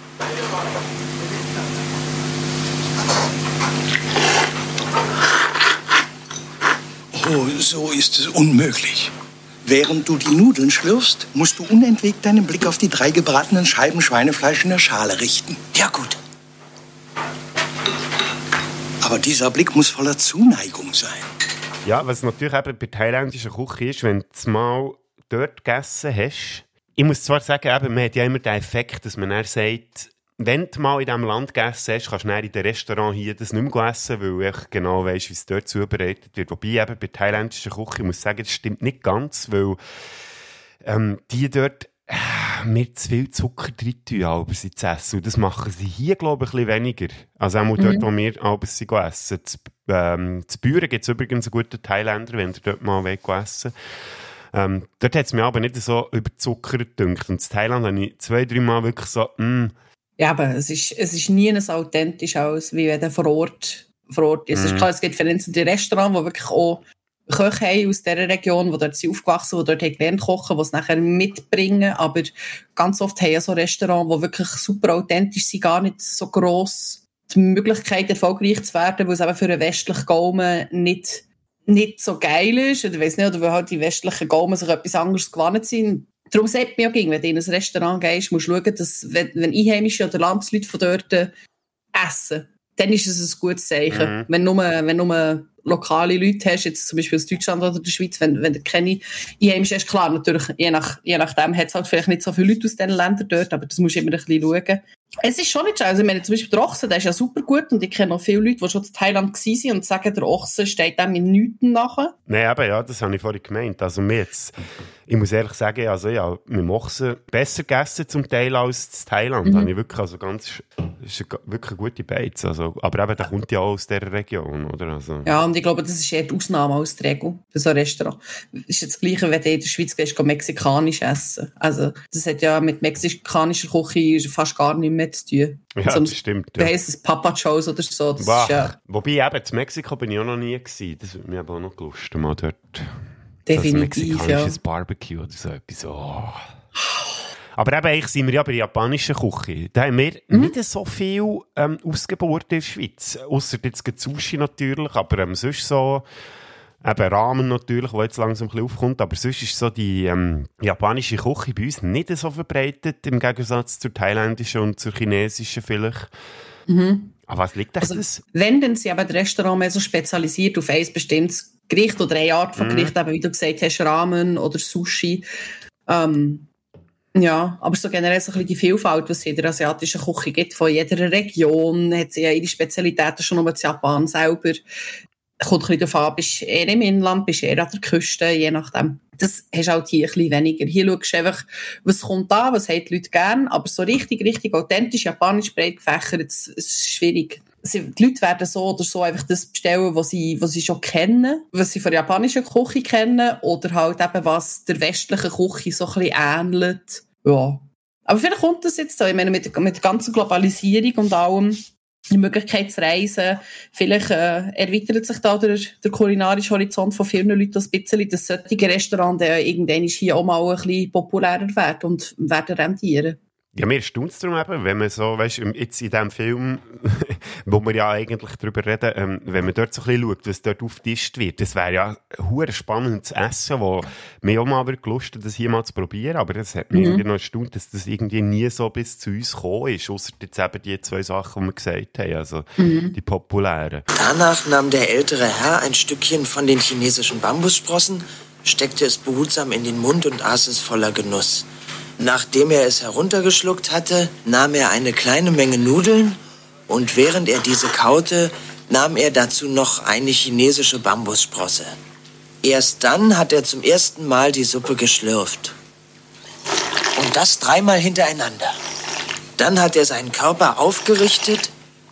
Oh, so ist es unmöglich. Während du die Nudeln schlürfst, musst du unentwegt deinen Blick auf die drei gebratenen Scheiben Schweinefleisch in der Schale richten. Ja, gut. Aber dieser Blick muss voller Zuneigung sein. Ja, was natürlich eben bei thailändischer Küche ist, wenn du mal dort gegessen hast. Ich muss zwar sagen, eben, man hat ja immer den Effekt, dass man dann sagt, wenn du mal in diesem Land gegessen hast, kannst du dann in dem Restaurant hier das nicht mehr essen, weil ich genau weiss, wie es dort zubereitet wird. Wobei eben bei thailändischer Küche, ich muss sagen, das stimmt nicht ganz, weil ähm, die dort äh, mir zu viel Zucker drin tun, aber sie zu essen. Und das machen sie hier, glaube ich, ein bisschen weniger. Also auch mal dort, mhm. wo wir abends sie essen. Zu, ähm, zu Büren gibt es übrigens einen guten Thailänder, wenn ihr dort mal essen wollt. Ähm, dort hat es mir aber nicht so überzuckert gedünkt. Und in Thailand habe ich zwei, drei Mal wirklich so, mh. Ja, aber es ist, es ist nie so authentisch aus, wie wenn du vor Ort, vor Ort ist. Mm. Es ist klar, es gibt vereinzelte Restaurants, die wirklich auch Köche haben aus dieser Region, die dort sind aufgewachsen, die dort haben gelernt kochen, die es nachher mitbringen. Aber ganz oft haben ja so Restaurants, die wirklich super authentisch sind, gar nicht so gross die Möglichkeit, erfolgreich zu werden, weil es eben für einen westlichen Gaumen nicht, nicht so geil ist. Oder ich weiss nicht, oder weil halt die westlichen Gaumen sich etwas anderes gewohnt sind. Darum sagt man ja, wenn du in ein Restaurant gehst, musst du schauen, dass, wenn, wenn Einheimische oder Landsleute von dort essen, dann ist es ein gutes Zeichen. Mhm. Wenn du nur, wenn nur lokale Leute hast, jetzt zum Beispiel aus Deutschland oder der Schweiz, wenn, wenn du keine Einheimischen hast, klar, natürlich, je, nach, je nachdem hat es halt vielleicht nicht so viele Leute aus diesen Ländern dort, aber das musst du immer ein bisschen schauen. Es ist schon nicht schade. Also, ich meine, zum Beispiel der Ochse, der ist ja super gut und ich kenne noch viele Leute, die schon in Thailand waren und sagen, der Ochse steht dem in nichts nachher. Nein, aber ja, das habe ich vorhin gemeint. Also, mir jetzt, ich muss ehrlich sagen, also, ja, mit dem Ochsen besser gegessen zum Teil als in Thailand. Mhm. Habe ich wirklich, also ganz, das ist wirklich eine gute Beiz. Also, aber eben, der kommt ja auch aus dieser Region, oder? Also. Ja, und ich glaube, das ist eher die Ausnahme als die Regel für so ein Restaurant. Das ist jetzt das Gleiche, wenn du in der Schweiz gehst, mexikanisch essen. Also, das hat ja mit mexikanischer Küche fast gar nichts mehr zu tun. Ja, so, das stimmt. Ja. Wie heisst es? Papa Joe's oder so. Das wow. ist, ja. Wobei, eben, in Mexiko bin ich auch noch nie gewesen. Das würde mich aber auch noch gelust, mal dort. Definitiv, so ein mexikanisches ja. Barbecue oder so etwas. Oh. Aber eben, eigentlich sind wir ja bei der japanischen Küche. Da haben wir mhm. nicht so viel ähm, Ausgeburt in der Schweiz. Ausser jetzt Sushi natürlich, aber ähm, sonst so... Eben Ramen natürlich, der jetzt langsam ein bisschen aufkommt, aber sonst ist so die ähm, japanische Küche bei uns nicht so verbreitet, im Gegensatz zur thailändischen und zur chinesischen vielleicht. Mhm. Aber was liegt das? Also, wenn, dann sind eben die Restaurants mehr so spezialisiert auf ein bestimmtes Gericht oder eine Art von Gericht, mhm. eben, wie du gesagt hast, Ramen oder Sushi. Ähm, ja, aber so generell so ein bisschen die Vielfalt, was es in der asiatischen Küche gibt, von jeder Region, hat sie ja ihre Spezialitäten schon nur in Japan selber. Kommt ein bisschen davon an, bist du eher im Inland, bist du eher an der Küste, je nachdem. Das hast du halt hier ein bisschen weniger. Hier schaust du einfach, was kommt an, was haben die Leute gern, aber so richtig, richtig authentisch, japanisch breit gefächert, das ist schwierig. Die Leute werden so oder so einfach das bestellen, was sie, was sie schon kennen, was sie von der japanischen Küche kennen, oder halt eben, was der westlichen Küche so ein bisschen ähnelt. Ja. Aber vielleicht kommt das jetzt so, ich meine, mit, mit der ganzen Globalisierung und allem, die Möglichkeit zu reisen. Vielleicht äh, erweitert sich da der, der kulinarische Horizont von vielen Leuten ein bisschen, dass solche Restaurants äh, irgendwann hier auch mal ein bisschen populärer werden und werden rentieren. Ja, mir erstaunt es darum eben, wenn man so, weißt du, jetzt in diesem Film, wo wir ja eigentlich darüber reden, ähm, wenn man dort so ein bisschen schaut, was dort aufgetischt wird, das wäre ja ein spannendes Essen, wo mir auch mal gelust hat, das hier mal zu probieren, aber das hat mich mhm. irgendwie noch erstaunt, dass das irgendwie nie so bis zu uns gekommen ist, ausser jetzt eben die zwei Sachen, die wir gesagt haben, also mhm. die populären. Danach nahm der ältere Herr ein Stückchen von den chinesischen Bambussprossen, steckte es behutsam in den Mund und aß es voller Genuss. Nachdem er es heruntergeschluckt hatte, nahm er eine kleine Menge Nudeln und während er diese kaute, nahm er dazu noch eine chinesische Bambussprosse. Erst dann hat er zum ersten Mal die Suppe geschlürft. Und das dreimal hintereinander. Dann hat er seinen Körper aufgerichtet,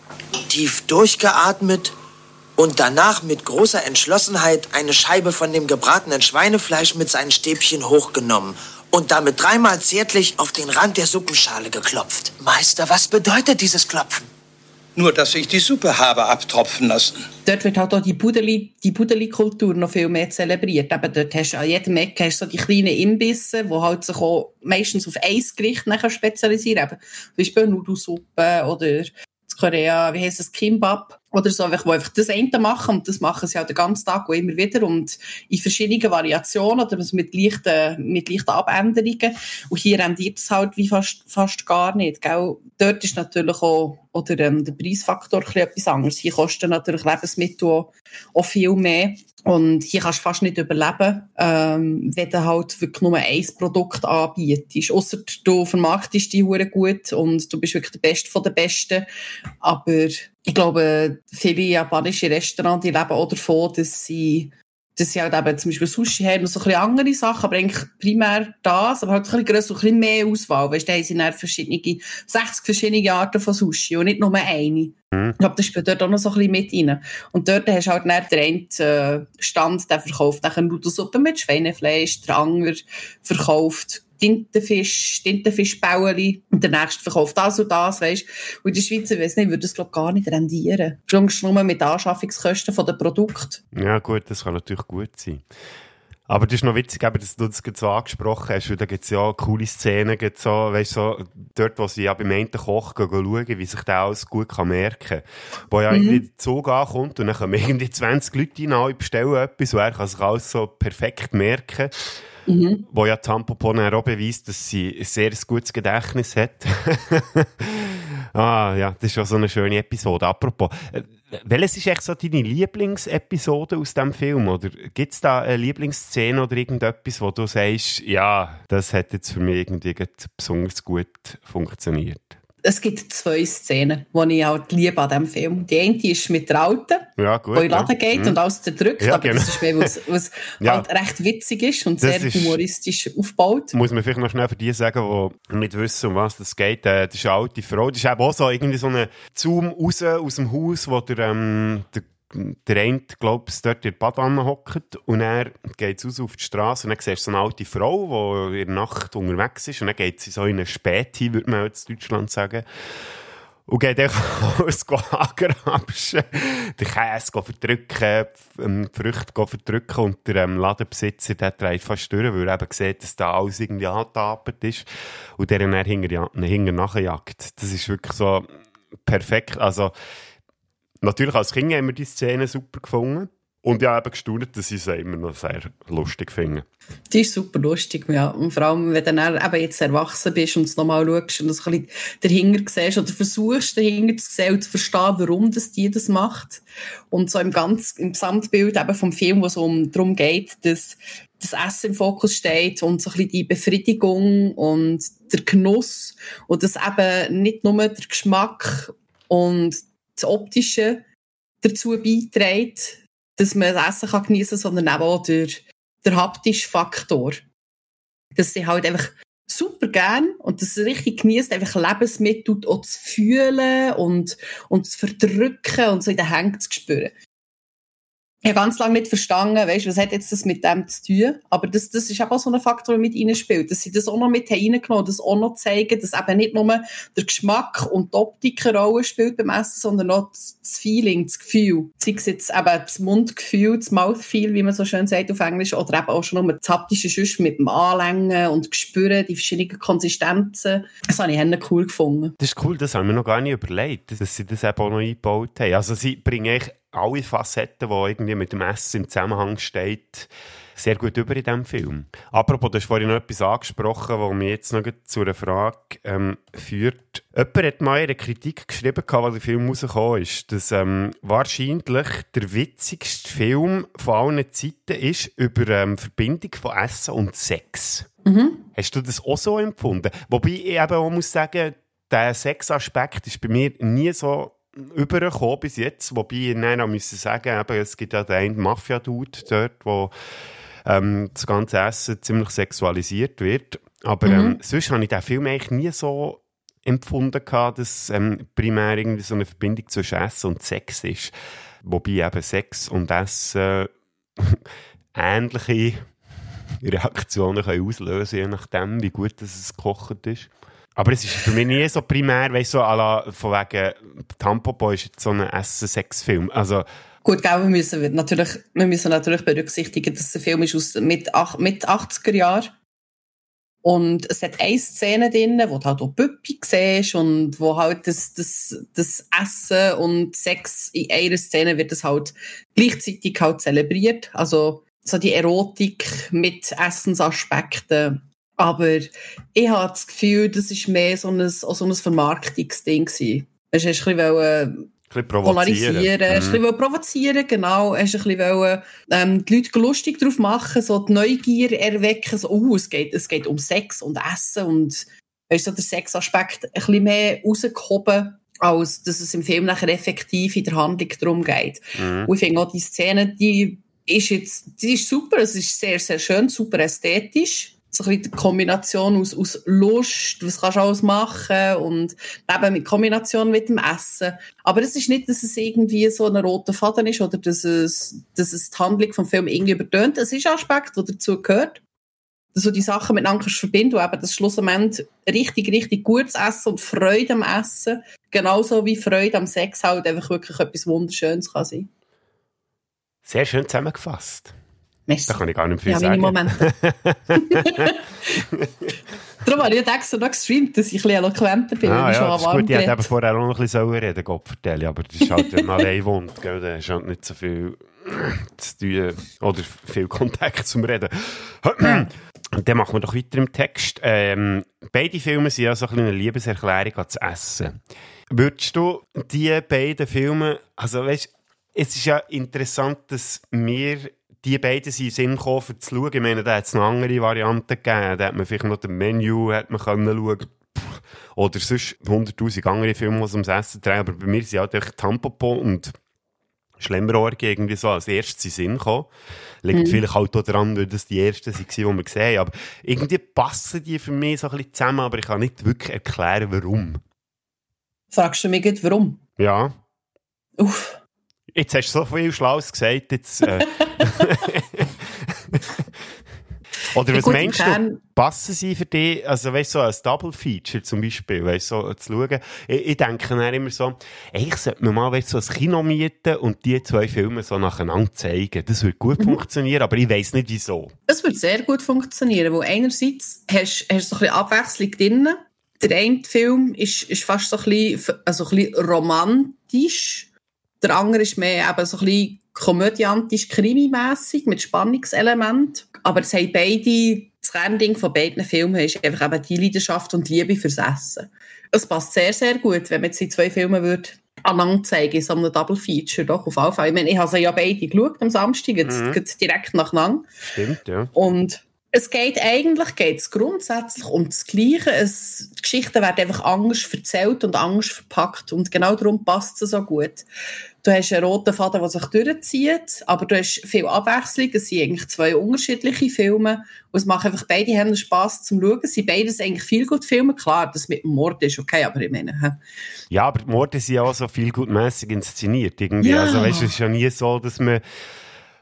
tief durchgeatmet und danach mit großer Entschlossenheit eine Scheibe von dem gebratenen Schweinefleisch mit seinen Stäbchen hochgenommen und damit dreimal zärtlich auf den Rand der Suppenschale geklopft. Meister, was bedeutet dieses Klopfen? Nur, dass ich die Suppe habe abtropfen lassen. Dort wird halt auch die Budeli, die Budeli-Kultur noch viel mehr zelebriert. Eben dort hast du an jedem Ecke hast du so die kleinen Imbisse, die halt sich auch meistens auf ein Gericht nachher spezialisieren. Eben, zum Beispiel Nudelsuppe oder in Korea, wie heisst das, Kimbap oder so, wo einfach das eine machen und das machen sie auch den ganzen Tag auch immer wieder und in verschiedenen Variationen oder mit leichten, mit leichten Abänderungen und hier rendiert es halt wie fast, fast gar nicht, gell? Dort ist natürlich auch oder, ähm, der Preisfaktor etwas anderes. Hier kosten natürlich Lebensmittel auch, auch viel mehr. Und hier kannst du fast nicht überleben, ähm, wenn du halt wirklich nur ein Produkt anbietest. Ausser du vermarktest die Hure gut und du bist wirklich der Beste von den Besten. Aber ich glaube, viele japanische Restaurants, die leben auch davon, dass sie, dass sie halt eben zum Beispiel Sushi haben und so ein bisschen andere Sachen, aber eigentlich primär das, aber halt ein bisschen grösser, ein bisschen mehr Auswahl. Weißt du, da haben sie dann verschiedene, sechzig verschiedene Arten von Sushi und nicht nur eine. Mhm. Ich glaube, das spielt dort auch noch so ein bisschen mit rein. Und dort hast du halt dann den einen Stand, der verkauft nachher Nudelsuppe mit Schweinefleisch, der andere verkauft Tintenfisch, Tintenfischbäuerli und der nächste verkauft das und das, weisst. Und in der Schweiz, ich weiss nicht, würde das, glaub gar nicht rendieren. Schon nur mit Anschaffungskosten von den Produkten. Ja gut, das kann natürlich gut sein. Aber das ist noch witzig, dass du das so angesprochen hast, weil da gibt es ja coole Szenen, gibt's so, weißt, so, dort, wo sie ja beim einen Koch schauen, wie sich der alles gut kann merken kann. Wo ja mhm. irgendwie der Zug ankommt und dann kommen irgendwie zwanzig Leute rein, alle bestellen etwas und er kann sich alles so perfekt merken. Mhm. Wo ja Tampopo auch beweist, dass sie ein sehr gutes Gedächtnis hat. ah, ja, das ist schon so eine schöne Episode. Apropos, äh, welches ist echt so deine Lieblingsepisode aus diesem Film? Oder gibt es da eine Lieblingsszene oder irgendetwas, wo du sagst, ja, das hat jetzt für mich irgendwie besonders gut funktioniert? Es gibt zwei Szenen, die ich halt liebe an diesem Film. Die eine ist mit der Alten, ja, gut, die in den Laden ja. geht mhm. und alles zerdrückt. Ja, aber genau. das ist mehr, was ja. halt recht witzig ist und das sehr ist, humoristisch aufgebaut. Muss man vielleicht noch schnell für die sagen, die nicht wissen, um was das geht. Das ist eine alte Frau. Das ist eben auch so, irgendwie so ein Zoom raus aus dem Haus, wo der, ähm, der Der eine, glaube ich, dort in der Badewanne hockt und er geht raus auf die Straße und dann siehst du so eine alte Frau, die in der Nacht unterwegs ist und dann geht sie so in eine Späti, würde man jetzt in Deutschland sagen, und geht einfach alles angrapschen, den Käse verdrücken, die Früchte verdrücken und der ähm, Ladenbesitzer, der dreht fast durch, weil er eben sieht, dass da alles irgendwie angetapert ist und der dann hinter, hinter nachjagt. Das ist wirklich so perfekt, also natürlich als Kind haben wir die Szene super gefunden. Und ich habe eben gestaunt, dass ich sie immer noch sehr lustig finde. Die ist super lustig, ja. Und vor allem, wenn du dann eben jetzt erwachsen bist und es nochmal schaust und das ein bisschen dahinter siehst oder versuchst, dahinter zu sehen und zu verstehen, warum das die das macht. Und so im ganzen, im Gesamtbild eben vom Film, wo es um, darum geht, dass das Essen im Fokus steht und so ein bisschen die Befriedigung und der Genuss und das eben nicht nur der Geschmack und das Optische dazu beiträgt, dass man das Essen kann geniessen kann, sondern eben auch der, der haptische Faktor. Dass sie halt einfach super gern und dass sie richtig genießt, einfach Lebensmittel auch zu fühlen und, und zu verdrücken und so in den Händen zu spüren. Ich habe ganz lange nicht verstanden, weißt, was hat jetzt das mit dem zu tun? Aber das, das ist eben auch so ein Faktor, der mit reinspielt. Dass sie das auch noch mit reingenommen haben, das auch noch zeigen, dass eben nicht nur der Geschmack und die Optik eine Rolle spielt beim Essen, sondern auch das, das Feeling, das Gefühl. Sei es jetzt eben das Mundgefühl, das Mouthfeel, wie man so schön sagt auf Englisch, oder eben auch schon nur das haptische Sonst mit dem Anlängen und Spüren, die verschiedenen Konsistenzen. Das habe ich cool gefunden. Das ist cool, das haben wir noch gar nicht überlegt, dass sie das eben auch noch eingebaut haben. Also sie bringen eigentlich alle Facetten, die irgendwie mit dem Essen im Zusammenhang steht, sehr gut über in diesem Film. Apropos, du hast vorhin noch etwas angesprochen, das mich jetzt noch zu einer Frage ähm, führt. Jemand hat mal eine Kritik geschrieben, als der Film rausgekommen ist, dass ähm, wahrscheinlich der witzigste Film von allen Zeiten ist über ähm, Verbindung von Essen und Sex. Mhm. Hast du das auch so empfunden? Wobei ich eben auch muss sagen, der Sexaspekt ist bei mir nie so übergekommen bis jetzt, wobei ich dann auch müssen sagen, eben, es gibt ja den einen Mafia-Dude dort, wo ähm, das ganze Essen ziemlich sexualisiert wird, aber mhm. ähm, sonst habe ich den Film eigentlich nie so empfunden gehabt, dass ähm, primär irgendwie so eine Verbindung zwischen Essen und Sex ist, wobei eben Sex und Essen ähnliche Reaktionen können auslösen, je nachdem, wie gut es gekocht ist. Aber es ist für mich nie so primär, weißt du, so, à la, von wegen Tampopo ist jetzt so ein Essen-Sex-Film. Also, gut, gell, wir müssen natürlich, wir müssen natürlich berücksichtigen, dass der Film ist aus mit, mit achtziger Jahren. Und es hat eine Szene drin, wo du halt auch Püppi siehst und wo halt das, das, das Essen und Sex in einer Szene wird das halt gleichzeitig halt zelebriert. Also so die Erotik mit Essensaspekten. Aber ich habe das Gefühl, das war mehr so ein, so ein Vermarktungsding gewesen. Du hast ein bisschen, wollen, bisschen polarisieren, mhm. ein bisschen provozieren, genau. Du hast ein bisschen wollen, ähm, die Leute lustig drauf machen, so die Neugier erwecken, so, uh, es geht, es geht um Sex und Essen und weißt du, der Sexaspekt ein bisschen mehr rausgehoben, als dass es im Film nachher effektiv in der Handlung darum geht. Mhm. Und ich finde auch die Szene, die ist jetzt, die ist super, es ist sehr, sehr schön, super ästhetisch. So ein bisschen die Kombination aus, aus Lust, was kannst du alles machen und eben mit Kombination mit dem Essen. Aber es ist nicht, dass es irgendwie so ein roter Faden ist oder dass es, dass es die Handlung vom Film irgendwie übertönt. Es ist ein Aspekt, der dazu gehört, dass du die Sachen miteinander verbinden und eben das schlussendlich richtig, richtig gutes Essen und Freude am Essen, genauso wie Freude am Sex halt einfach wirklich etwas Wunderschönes kann sein. Sehr schön zusammengefasst. Merci. Da kann ich gar nicht viel ja, sagen. Momente. Darum habe ich extra noch gestreamt, dass ich ein bisschen eloquenter bin. Ah, ja, das ist gut. Ich hätte eben vorher auch noch ein bisschen reden Gott vertellen, aber das ist halt, wenn man allein wohnt, gell, da ist halt nicht so viel zu tun oder viel Kontakt zum Reden. Und dann machen wir doch weiter im Text. Ähm, beide Filme sind ja so ein bisschen eine Liebeserklärung an das Essen. Würdest du die beiden Filme, also weißt, es ist ja interessant, dass wir die beiden sind in den Sinn gekommen, um zu schauen. Ich meine, da hat es noch andere Varianten gegeben. Da hat man vielleicht noch das Menü hat man können schauen. Oder sonst hunderttausend andere Filme, die es ums Essen drehen. Aber bei mir sind halt echt Tampopo und Schlemmerorgie irgendwie so als erstes in den Sinn gekommen. Liegt mhm. vielleicht halt auch daran, weil das die ersten waren, die wir gesehen haben. Aber irgendwie passen die für mich so ein bisschen zusammen, aber ich kann nicht wirklich erklären, warum. Fragst du mich jetzt, warum? Ja. Uff. Jetzt hast du so viel Schlaues gesagt, jetzt... Äh Oder was ja, gut, meinst du, passen sie für dich, also weißt du, so als Double-Feature zum Beispiel, weißt du, so zu schauen? Ich, ich denke dann immer so, eigentlich sollte man mal weißt, so ein Kino mieten und die zwei Filme so nacheinander zeigen. Das würde gut mhm. funktionieren, aber ich weiss nicht, wieso. Das würde sehr gut funktionieren, weil einerseits hast du so ein bisschen Abwechslung drin. Der eine Film ist, ist fast so ein bisschen, also ein bisschen romantisch. Der andere ist mehr eben so ein bisschen komödiantisch, krimimässig mit Spannungselement. Aber es haben beide, das Kernding von beiden Filmen ist einfach eben die Leidenschaft und Liebe fürs Essen. Es passt sehr, sehr gut, wenn man jetzt die zwei Filme würde aneinander zeigen, in so einem Double-Feature, doch, auf jeden Fall. Ich meine, ich habe sie ja beide geschaut am Samstag, jetzt mhm. direkt nacheinander. Stimmt, ja. Und es geht eigentlich geht's grundsätzlich um das Gleiche. Es, die Geschichten werden einfach anders erzählt und anders verpackt. Und genau darum passt es so gut. Du hast einen roten Faden, der sich durchzieht, aber du hast viel Abwechslung. Es sind eigentlich zwei unterschiedliche Filme. Und es macht einfach beide haben Spass zum Schauen. Es sind beides eigentlich viel gut Filme. Klar, das mit dem Mord ist okay, aber ich meine... Ja, aber die Morde sind ja auch so viel gutmässig inszeniert. Irgendwie. Ja. Also weißt, es ist ja nie so, dass man...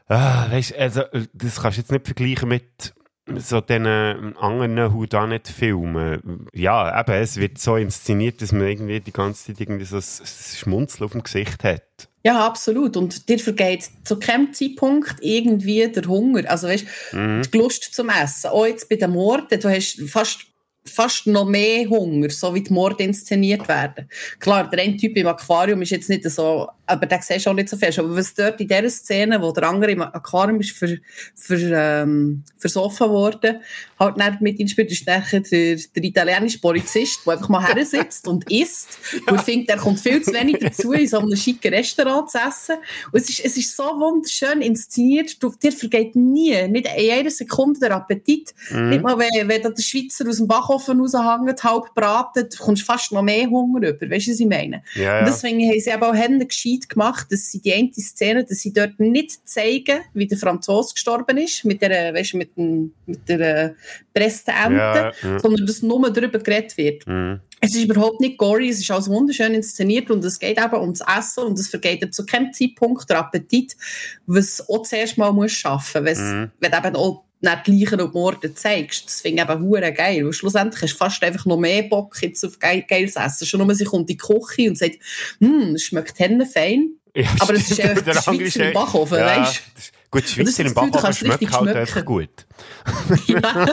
Ah, weißt, also, das kannst du jetzt nicht vergleichen mit so diesen anderen Whodunit-Filmen. Ja, eben, es wird so inszeniert, dass man irgendwie die ganze Zeit irgendwie so ein Schmunzeln auf dem Gesicht hat. Ja, absolut. Und dir vergeht zu keinem Zeitpunkt irgendwie der Hunger. Also, weißt, mhm. die Lust zum Essen. Auch jetzt bei den Morden, du hast fast fast noch mehr Hunger, so wie die Morde inszeniert werden. Klar, der eine Typ im Aquarium ist jetzt nicht so, aber den siehst du auch nicht so fest. Aber was dort in dieser Szene, wo der andere im Aquarium ist für, für, ähm, versoffen worden, halt nicht mit ihm spielt, ist nachher der, der italienische Polizist, der einfach mal her sitzt und isst. Ja. Und ich finde, der kommt viel zu wenig dazu, in so einem schicken Restaurant zu essen. Und es ist, es ist so wunderschön inszeniert. Du, dir vergeht nie, nicht in jeder Sekunde der Appetit. Mhm. Nicht mal, wenn, wenn der Schweizer aus dem Backofen raushängt, halb braten, du kommst fast noch mehr Hunger über. Weißt du, was ich meine? Ja, ja. Und deswegen haben sie eben auch Hände gescheit gemacht, dass sie die eine Szene, dass sie dort nicht zeigen, wie der Franzose gestorben ist, mit der, weißt du, mit, dem, mit der pressten Ente, ja, ja. sondern dass nur darüber geredet wird. Mhm. Es ist überhaupt nicht gory, es ist alles wunderschön inszeniert und es geht eben ums Essen und es vergeht zu keinem Zeitpunkt der Appetit, was auch zuerst mal muss schaffen muss, mhm. wenn du eben auch nicht die Leichen und Morde zeigst. Das finde ich eben hure geil. Und schlussendlich hast du fast einfach noch mehr Bock jetzt auf geil, geiles Essen. Schon nur, sie kommt in die Küche und sagt, hm, es schmeckt fein. Ja, aber es ist einfach der Schweizer im Backofen, ja, weißt du? Gut, die Schweizer im Backofen schmeckt halt einfach gut. Ja.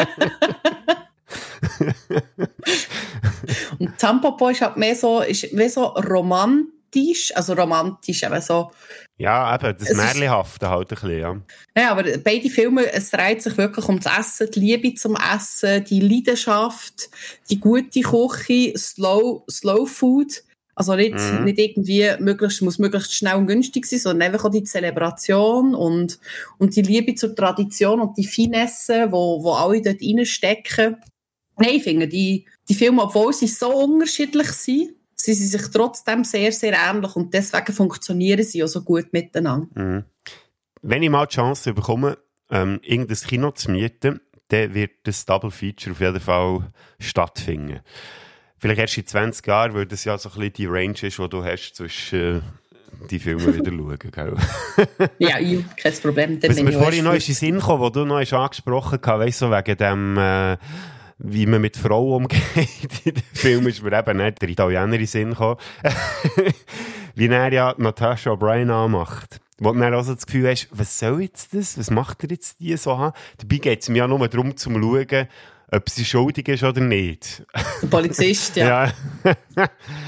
Und Tampopo ist halt mehr so, ist mehr so romantisch, also romantisch, eben so. Ja, eben, das Märchenhafte halt ein bisschen, ja. Ja, aber beide Filme, es dreht sich wirklich um das Essen, die Liebe zum Essen, die Leidenschaft, die gute Küche, Slow, Slow Food. Also nicht, mhm. nicht irgendwie, möglichst, muss möglichst schnell und günstig sein, sondern einfach auch die Zelebration und, und die Liebe zur Tradition und die Finesse, wo, wo alle dort reinstecken. Nein, ich finde, die, die Filme, obwohl sie so unterschiedlich sind, sind sie sich trotzdem sehr, sehr ähnlich und deswegen funktionieren sie auch so gut miteinander. Mhm. Wenn ich mal die Chance bekomme, ähm, irgendein Kino zu mieten, dann wird das Double Feature auf jeden Fall stattfinden. Vielleicht erst in zwanzig Jahren, weil das ja so ein bisschen die Range ist, die du hast zwischen äh, die Filme wieder schauen. Gell? Ja, ich, kein Problem. Was mir vorhin noch in den Sinn kam, wo du noch hast angesprochen hast, weißt du, so wegen dem, äh, wie man mit Frauen umgeht in dem Film, ist mir eben nicht der Italiener in den Sinn gekommen. Wie er ja Natasha O'Brien anmacht. Wo du dann also das Gefühl hast, was soll jetzt das? Was macht er jetzt die so haben? Dabei geht es mir ja nur darum, zu schauen, ob sie schuldig ist oder nicht. Der Polizist, ja. ja.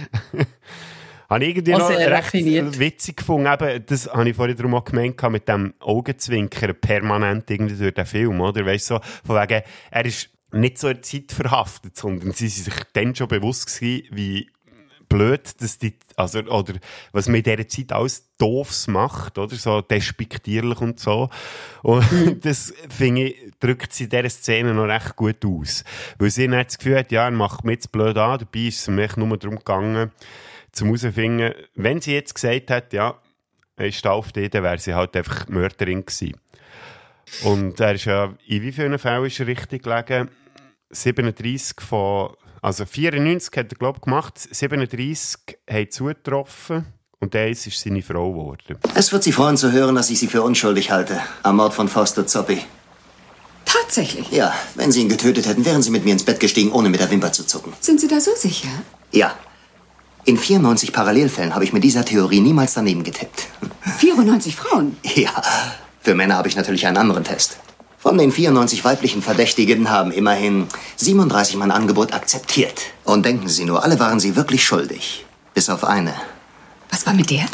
Habe ich irgendwie noch recht raffiniert. Witzig gefunden. Eben, das habe ich vorhin darum auch gemeint, mit dem Augenzwinkern permanent irgendwie durch den Film, oder? Weißt du, so, von wegen, er ist nicht so in der Zeit verhaftet, sondern sie sind sich dann schon bewusst gewesen, wie blöd, dass die, also, oder was man in dieser Zeit alles Doofs macht, oder? So despektierlich und so. Und mhm. das, finde ich, drückt sie in dieser Szene noch recht gut aus. Weil sie dann das Gefühl hat, ja, er macht mich jetzt blöd an, dabei ist es mir nur darum gegangen, zum herauszufinden, wenn sie jetzt gesagt hat, ja, er ist auf die, dann wäre sie halt einfach Mörderin gewesen. Und er ist ja, in wie vielen Fällen ist er richtig gelegen? siebenunddreissig von, also vierundneunzig hat er, glaube ich, gemacht, siebenunddreissig haben zugetroffen und eins ist seine Frau geworden. Es wird Sie freuen zu hören, dass ich Sie für unschuldig halte, am Mord von Foster Zoppi. Tatsächlich? Ja, wenn Sie ihn getötet hätten, wären Sie mit mir ins Bett gestiegen, ohne mit der Wimper zu zucken. Sind Sie da so sicher? Ja. In vierundneunzig Parallelfällen habe ich mit dieser Theorie niemals daneben getippt. vierundneunzig Frauen? Ja, für Männer habe ich natürlich einen anderen Test. Von den vierundneunzig weiblichen Verdächtigen haben immerhin siebenunddreißig mein Angebot akzeptiert. Und denken Sie nur, alle waren sie wirklich schuldig. Bis auf eine. Was war mit der?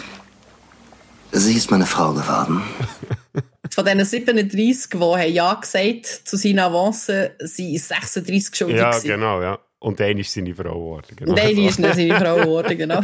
Sie ist meine Frau geworden. Von diesen siebenunddreissig, die haben ja gesagt zu seinen Avancen, sind sechsunddreissig schuldig. Ja, genau, ja. Und eine ist seine Frau geworden. Genau. Und eine ist dann seine Frau geworden, genau.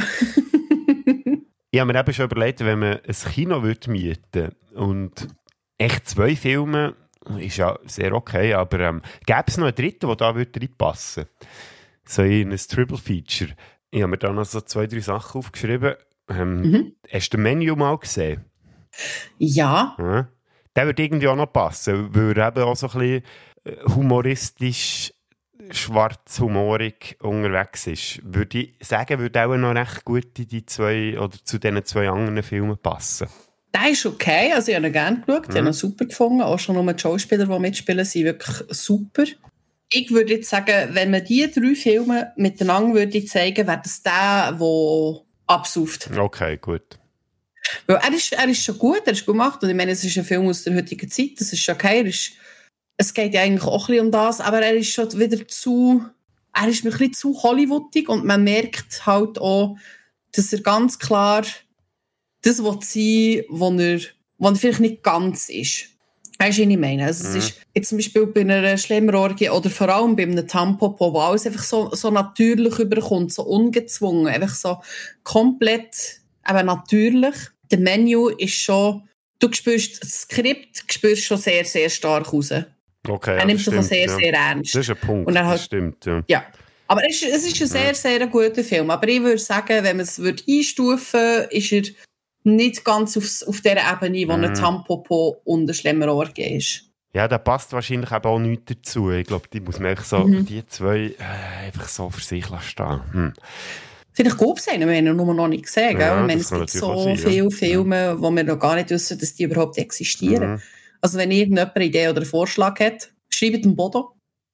Ich habe mir eben schon überlegt, wenn man ein Kino mieten würde und echt zwei Filme, ist ja sehr okay, aber ähm, gäbe es noch einen dritten, der da reinpassen würde? So in ein Triple Feature. Ich habe mir da noch so zwei, drei Sachen aufgeschrieben. Ähm, mhm. Hast du den Menü mal gesehen? Ja. ja. Der würde irgendwie auch noch passen, weil er eben auch so ein bisschen humoristisch, schwarzhumorig unterwegs ist. Würde ich sagen, würde auch noch recht gut in die zwei oder zu diesen zwei anderen Filmen passen. Der ist okay, also ich habe ihn gerne geschaut, mhm. ich habe ihn super gefunden, auch schon nur die Schauspieler, die mitspielen, sind wirklich super. Ich würde jetzt sagen, wenn man diese drei Filme miteinander würde zeigen, wäre das der, der absauft. Okay, gut. Weil er ist, er ist schon gut, er ist gut gemacht und ich meine, es ist ein Film aus der heutigen Zeit, das ist okay, er ist, es geht ja eigentlich auch ein bisschen um das, aber er ist schon wieder zu, er ist mir ein bisschen zu hollywoodig und man merkt halt auch, dass er ganz klar das will sein, wo er, wo er vielleicht nicht ganz ist. Weißt du, was ich meine? Also mhm. es ist jetzt zum Beispiel bei einer Schlemmerorgie oder vor allem bei einem Tampopo, wo alles einfach so, so natürlich überkommt, so ungezwungen, einfach so komplett eben natürlich. Der Menü ist schon, du spürst das Skript spürst schon sehr, sehr stark raus. Okay, er ja, nimmt sich sehr, ja. sehr ernst. Das ist ein Punkt, und er halt, das stimmt. Ja. ja. Aber es ist, es ist ein sehr, sehr guter Film. Aber ich würde sagen, wenn man es einstufen würde, ist er nicht ganz aufs, auf der Ebene, wo mm. ein Tampopo und ein Schlemmerorgie ist. Ja, da passt wahrscheinlich eben auch nichts dazu. Ich glaube, die muss man einfach so, mhm. die zwei äh, einfach so für sich stehen. Hm. Vielleicht gab es einen, wir haben ihn nur noch nicht gesehen. Ja, ich meine, es gibt so sein, viele ja. Filme, wo wir noch gar nicht wissen, dass die überhaupt existieren. Mhm. Also wenn irgendjemand eine Idee oder einen Vorschlag hat, schreibt den Bodo.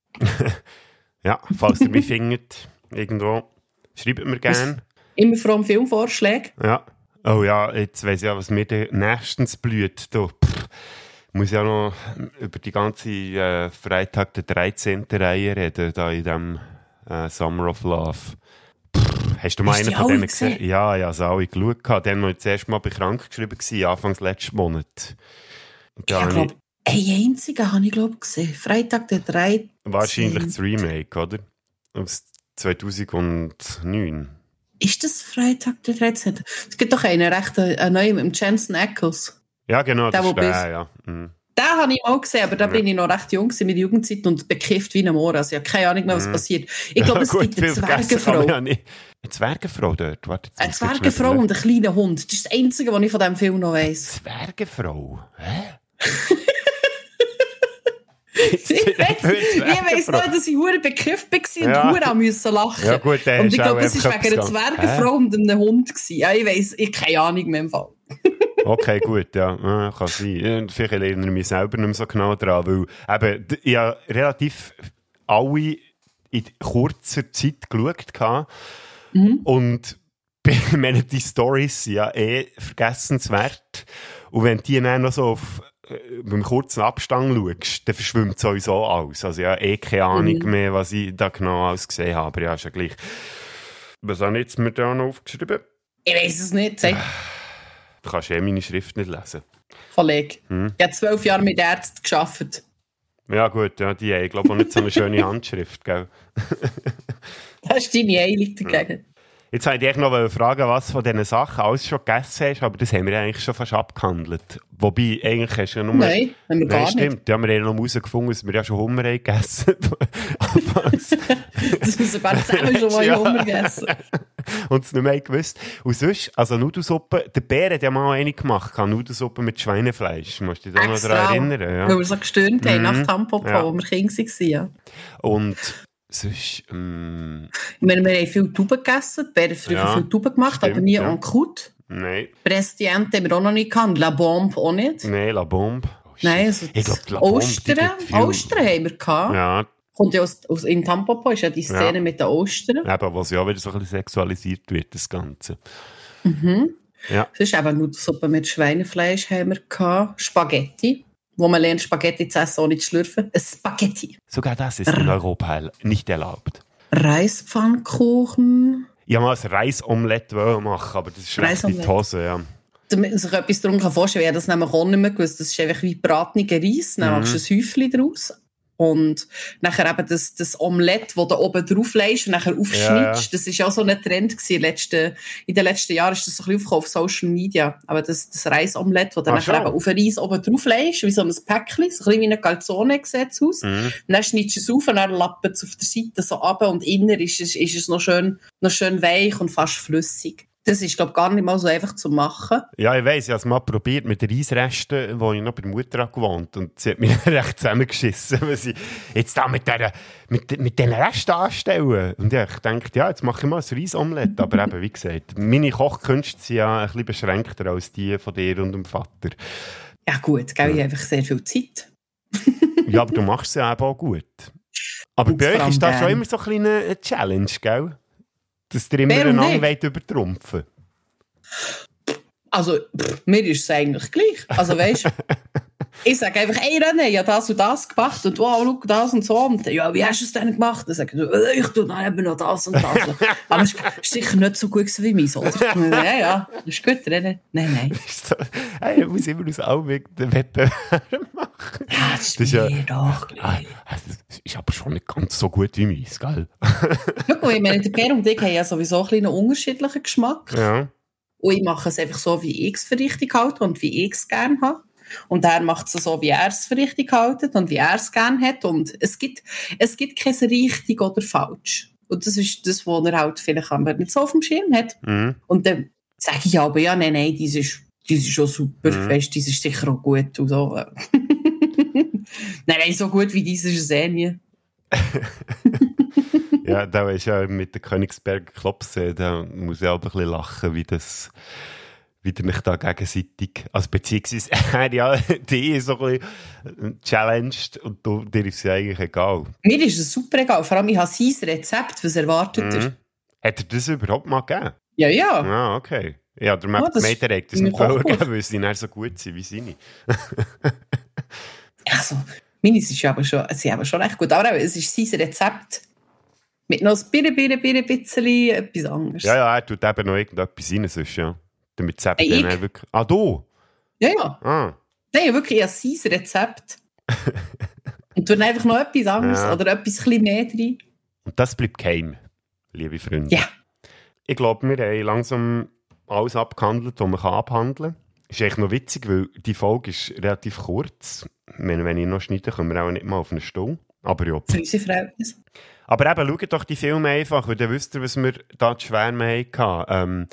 Ja, falls ihr mich findet, irgendwo, schreibt mir gerne. Immer froh um Filmvorschläge. Ja. Oh ja, jetzt weiss ich ja, was mir nächstens blüht. Da, pff, muss ja noch über die ganze äh, Freitag der dreizehnten Reihe reden, da in dem äh, Summer of Love. Pff, hast du mal einen von denen gesehen? gesehen? Ja, ja, so alle geschaut. Der war das erste Mal bei krank geschrieben, Anfangs letzten Monat. Ich glaube, einen einzigen habe ich glaube gesehen. Freitag der dreizehnte Wahrscheinlich das Remake, oder? Aus zweitausendneun. Ist das Freitag der dreizehnte? Es gibt doch einen recht einen neuen mit dem Jensen Ackles. Ja, genau, der, das ist der, ja. Mhm. Den habe ich auch gesehen, aber da ja. bin ich noch recht jung in meiner Jugendzeit und bekifft wie ein Moor. Also ich habe keine Ahnung mehr, was mhm. passiert. Ich glaube, es ja, gut, gibt eine Zwergenfrau. Ja eine Zwergenfrau dort? Warte, eine Zwergenfrau und einen kleinen Hund. Das ist das Einzige, was ich von diesem Film noch weiss. Zwergenfrau? Hä? ich weiss noch, dass ich verdammt bekifft war und ja. verdammt müssen lachen. Ja, gut, und ich glaube, es war wegen einer Zwergenfrau Hä? und einem Hund gewesen. Ja, ich weiss, ich habe keine Ahnung mehr im Fall. Okay, gut, ja, ja kann sein. Vielleicht erinnere ich mich selber nicht mehr so genau daran, weil eben, ich habe relativ alle in kurzer Zeit geschaut mhm. und ich meine, die Storys sind ja eh vergessenswert und wenn die dann noch so auf beim kurzen Abstand schaust, dann verschwimmt sowieso alles. Also ja, eh keine Ahnung mhm. mehr, was ich da genau alles gesehen habe. Aber ja, ist ja gleich. Was habe ich jetzt mir da noch aufgeschrieben? Ich weiss es nicht. Sag. Du kannst eh meine Schrift nicht lesen. Kollege, hm? ich habe zwölf Jahre mit Ärzten gearbeitet. Ja gut, ja, die haben, glaube ich, auch nicht so eine schöne Handschrift, gell? Das ist deine Heilung dagegen. Jetzt wollte ich noch fragen, was von diesen Sachen alles schon gegessen hast, aber das haben wir eigentlich schon fast abgehandelt. Wobei, eigentlich hast du ja nur... Nein, haben wir gar stimmt. nicht. Ja, wir haben noch herausgefunden, dass wir ja schon Hummer haben gegessen. Das ist sogar zusammen schon mal ja. Hummer gegessen. Und es nicht mehr gewusst. Und sonst, also Nudelsuppe, der Bär hat ja mal eine gemacht, Nudelsuppe mit Schweinefleisch. Musst du dich da noch daran erinnern? Ja. Weil wir so gestöhnt haben mhm. nach Tampopo, ja. wo wir Kinder waren. Ja. Und... Sonst, ähm... Ich meine, wir haben viel Tauben gegessen, die Bären früher ja, viel Tauben gemacht, stimmt, aber nie ja. en croûte. Nein. Prestiente haben wir auch noch nicht gehabt, La Bombe auch nicht. Nein, La Bombe. Oh, Nein, also ich glaub, La Bombe, Ostern, Ostern haben wir gehabt. Ja. Kommt ja aus, aus in Tampopo, ist ja die Szene ja. mit den Ostern. Eben, was ja auch wieder so ein bisschen sexualisiert wird, das Ganze. Mhm. Ja. Sonst eben Nudelsuppe mit Schweinefleisch haben wir gehabt, Spaghetti. Wo man lernt, Spaghetti zu essen, ohne zu schlürfen. Ein Spaghetti. Sogar das ist in Europa nicht erlaubt. Reispfannkuchen. Ich wollte mal ein Reisomelett machen, aber das ist schlecht in die Hose, ja. Damit man sich etwas darunter vorstellen kann, ich habe das nämlich auch nicht mehr gewusst. Das ist einfach wie bratener Reis, dann mhm. machst du ein Häufchen daraus. Und nachher eben das, das Omelett, das du oben drauf legst und nachher aufschnittst. Ja, ja. Das war auch so ein Trend gewesen. In, letzten, in den letzten Jahren ist das so ein bisschen auf Social Media. Aber das, das Reisomelett, das du nachher eben auf den Reis oben drauf legst, wie so ein Päckchen, so ein bisschen wie eine Calzone sieht es aus. Mhm. Dann schnittest du es auf und dann lappet es auf der Seite so runter und innen ist es, ist es noch schön, noch schön weich und fast flüssig. Das ist, glaube ich, gar nicht mal so einfach zu machen. Ja, ich weiss, ich habe es mal probiert mit den Reisresten, wo ich noch bei der Mutter gewohnt habe. Und sie hat mich recht zusammengeschissen, weil sie jetzt da mit, der, mit, mit diesen Resten anstellen. Und ja, ich dachte, ja, jetzt mache ich mal ein Reisomelett. Aber eben, wie gesagt, meine Kochkünste sind ja ein bisschen beschränkter als die von dir und dem Vater. Ja gut, gell, ich habe einfach sehr viel Zeit. Ja, aber du machst es ja eben auch gut. Aber und bei euch ist das schon immer so ein eine Challenge, gell? Dass ihr immer einander wollt übertrumpfen. Also, pff, mir ist es eigentlich gleich. Also, weißt du, ich sage einfach, ey René, ich habe das und das gemacht und wow, schau, das und so. Und ja, wie hast du es denn gemacht? Dann sage ich, ich tue dann eben noch das und das. Aber es ist sicher nicht so gut wie meins, oder? Ja, ja, das ist gut, René. Nein, nein. So, hey, ich muss immer aus allem den Wettbewerb machen. Ja, das ist, das ist mir ja, doch gleich. Ah, das ist aber schon nicht ganz so gut wie meins, gell? Schau, ich meine, der Per und ich haben ja sowieso ein bisschen einen unterschiedlichen Geschmack. Ja. Und ich mache es einfach so, wie ich es für richtig halte und wie ich es gerne habe. Und er macht es so, wie er es für richtig hält und wie er es gerne hat. Und es gibt, es gibt kein richtig oder falsch. Und das ist das, was er halt vielleicht nicht so auf dem Schirm hat. Mhm. Und dann sage ich aber, ja, nein, nein, das ist, das ist schon super, mhm. Weißt, das ist sicher auch gut. Und so. Nein, nein, so gut wie dieses ist es nie. Ja, da ist ja mit der Königsberger Klopse, da muss ich auch ein bisschen lachen, wie das, wie der mich da gegenseitig, also beziehungsweise er ja, die ist so ein bisschen challenged und du, dir ist es ja eigentlich egal. Mir ist es super egal, vor allem ich habe sein Rezept, was erwartet mhm. er. Hat er das überhaupt mal gegeben? Ja, ja. Ah, okay. Ja, der hat gemeint, er hat das nicht vorgegeben, weil sie nicht so gut sind wie seine. Also, meine sind aber schon, sie haben schon recht gut, aber es ist sein Rezept. Mit noch ein bisschen, bisschen, bisschen, bisschen etwas anderes. Ja, ja, er tut eben noch irgendetwas rein, sonst, ja. Damit Rezept hey, dann wirklich... Ah, du? Ja, ja. Ah. Nein, wirklich, ich habe sein Rezept. Und tue einfach noch etwas anderes ja. Oder etwas ein bisschen mehr drin. Und das bleibt geheim, liebe Freunde. Ja. Ich glaube, wir haben langsam alles abgehandelt, was man abhandeln kann. Ist eigentlich noch witzig, weil die Folge ist relativ kurz. Wenn, wenn ich noch schneide, können wir auch nicht mal auf eine Stunde. Aber ja. Für unsere Verhältnisse. Aber eben, schaut doch die Filme einfach, weil dann wisst ihr, was wir da zu schwärmen hatten. Ähm,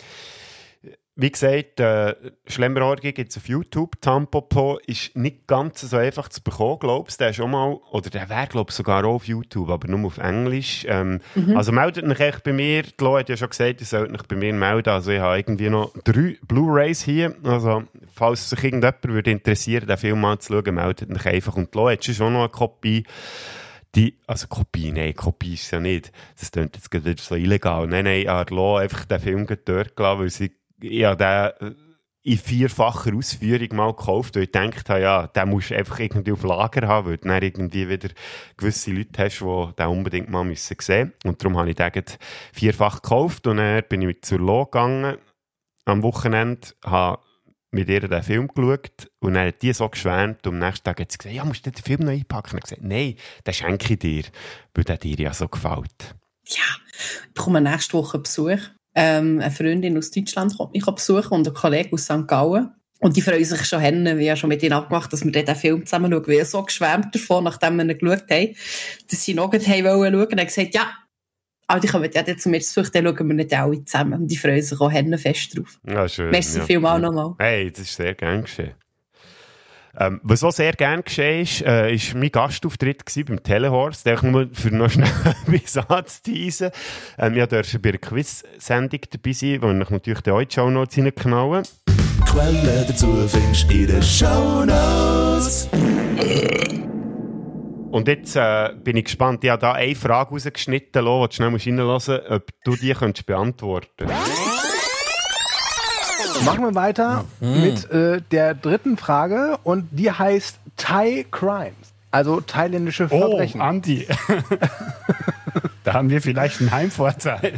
wie gesagt, äh, Schlemmerorgie gibt es auf YouTube. Tampopo ist nicht ganz so einfach zu bekommen, glaubst du. Der ist auch mal, oder der wäre, glaube ich, sogar auch auf YouTube, aber nur auf Englisch. Ähm, mhm. Also meldet euch echt bei mir. Die Lo hat ja schon gesagt, ihr sollt euch bei mir melden. Also ich habe irgendwie noch drei Blu-Rays hier. Also falls sich irgendjemand würde interessieren, den Film mal zu schauen, meldet euch einfach. Und die Lo hat schon noch eine Kopie. Die, also Kopie, nein, Kopie ist ja nicht. Das klingt jetzt wieder so illegal. Nein, nein, ich habe einfach den Film dort gelassen, weil sie ja, den in vierfacher Ausführung mal gekauft, weil ich gedacht habe, ja, den musst du einfach irgendwie auf Lager haben, weil du dann irgendwie wieder gewisse Leute hast, die den unbedingt mal müssen sehen müssen. Und darum habe ich den vierfach gekauft und dann bin ich zur Lo gegangen am Wochenende, habe mit ihr den Film geschaut und dann hat die so geschwärmt und am nächsten Tag hat sie gesagt, ja, musst du den Film noch einpacken? Und ich gesagt, nein, den schenke ich dir, weil der dir ja so gefällt. Ja, ich bekomme nächste Woche Besuch. Ähm, eine Freundin aus Deutschland kommt mich besuchen und ein Kollege aus Sankt Gallen. Und die freuen sich schon hin, wie ja schon mit ihnen abgemacht, dass wir den Film zusammen schauen. Weil so geschwärmt davon, nachdem wir ihn geschaut haben, dass sie noch schauen wollten. Und er hat gesagt, ja, aber die kommen ja zu mir zu Besuch, dann schauen wir nicht alle zusammen. Und die freuen sich auch fest drauf. Ja, schön. Merci ja. vielmals ja. nochmal. Hey, das ist sehr gern geschehen. Ähm, was auch sehr gern geschehen ist, äh, ist mein Gastauftritt beim Telehorst. Einfach nur für noch schnell etwas anzuteasen. Ähm, ich durfte bei einer Quiz-Sendung dabei sein, wo ich natürlich die heute Shownotes reinknallen. Quellen dazu findest du in den Shownotes. Und jetzt äh, bin ich gespannt. Ich habe da eine Frage rausgeschnitten, die du schnell reinhören musst, ob du die könntest beantworten kannst. Machen wir weiter mhm. mit äh, der dritten Frage und die heißt Thai Crimes, also thailändische Verbrechen. Oh, Andi. Da haben wir vielleicht einen Heimvorteil.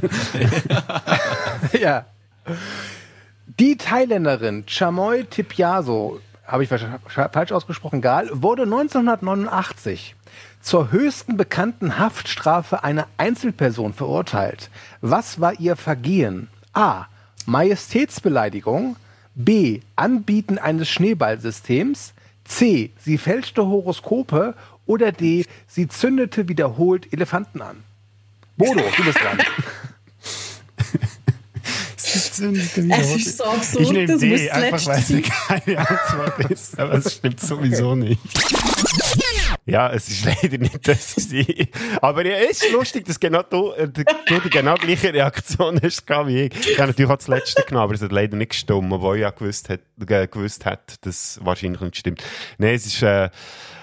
Ja. Die Thailänderin Chamoy Tipiaso, habe ich falsch ausgesprochen, egal, wurde neunzehnhundertneunundachtzig zur höchsten bekannten Haftstrafe einer Einzelperson verurteilt. Was war ihr Vergehen? A. Majestätsbeleidigung, B. Anbieten eines Schneeballsystems, C. Sie fälschte Horoskope oder D. Sie zündete wiederholt Elefanten an. Bodo, du bist dran. Es ist angezündeten Es Hoden. ist so absurd, Ich nehme das muss die, das einfach Letzte weil sie sein. keine Antwort ist. Aber es stimmt sowieso nicht. Ja, es war leider nicht das gewesen. Aber ja, es ist lustig, dass genau du, äh, du die genau gleiche Reaktion hast wie ich. Ich habe natürlich auch das Letzte genommen, aber es hat leider nicht gestimmt, obwohl ich ja gewusst hat, äh, gewusst hat, dass es wahrscheinlich nicht stimmt. Nein, es ist äh,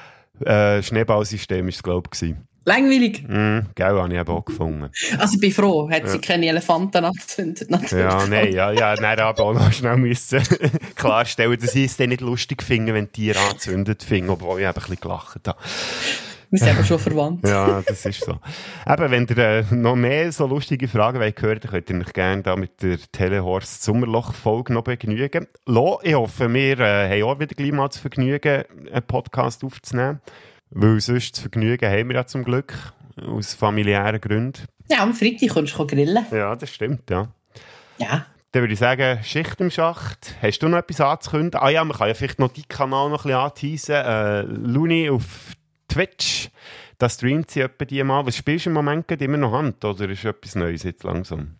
äh, Schneeballsystem, ist es, glaube ich, gewesen. Langweilig. Mm, gell, habe ich eben auch gefunden. Also ich bin froh, hat Ja. sie keine Elefanten angezündet. Natürlich. Ja, nein, ja, ja, dann aber auch noch schnell müssen klarstellen, dass ich es dann nicht lustig finde, wenn Tiere angezündet finden, obwohl ich eben ein bisschen gelacht habe. Wir sind aber schon verwandt. Ja, das ist so. Eben, wenn ihr äh, noch mehr so lustige Fragen wollt hören, dann könnt ihr euch gerne da mit der Telehorst Sommerloch-Folge noch begnügen. Lo, ich hoffe, wir äh, haben auch wieder gleich mal das Vergnügen, einen Podcast aufzunehmen. Weil sonst das Vergnügen haben wir ja zum Glück, aus familiären Gründen. Ja, am Freitag kannst du grillen. Ja, das stimmt, ja. Ja. Dann würde ich sagen, Schicht im Schacht. Hast du noch etwas anzukündigen? Ah ja, man kann ja vielleicht noch deinen Kanal noch ein bisschen anteasen. Äh, Luni auf Twitch, da streamt sie etwa die mal. Was spielst du im Moment gerade immer noch Hand, oder ist etwas Neues jetzt langsam?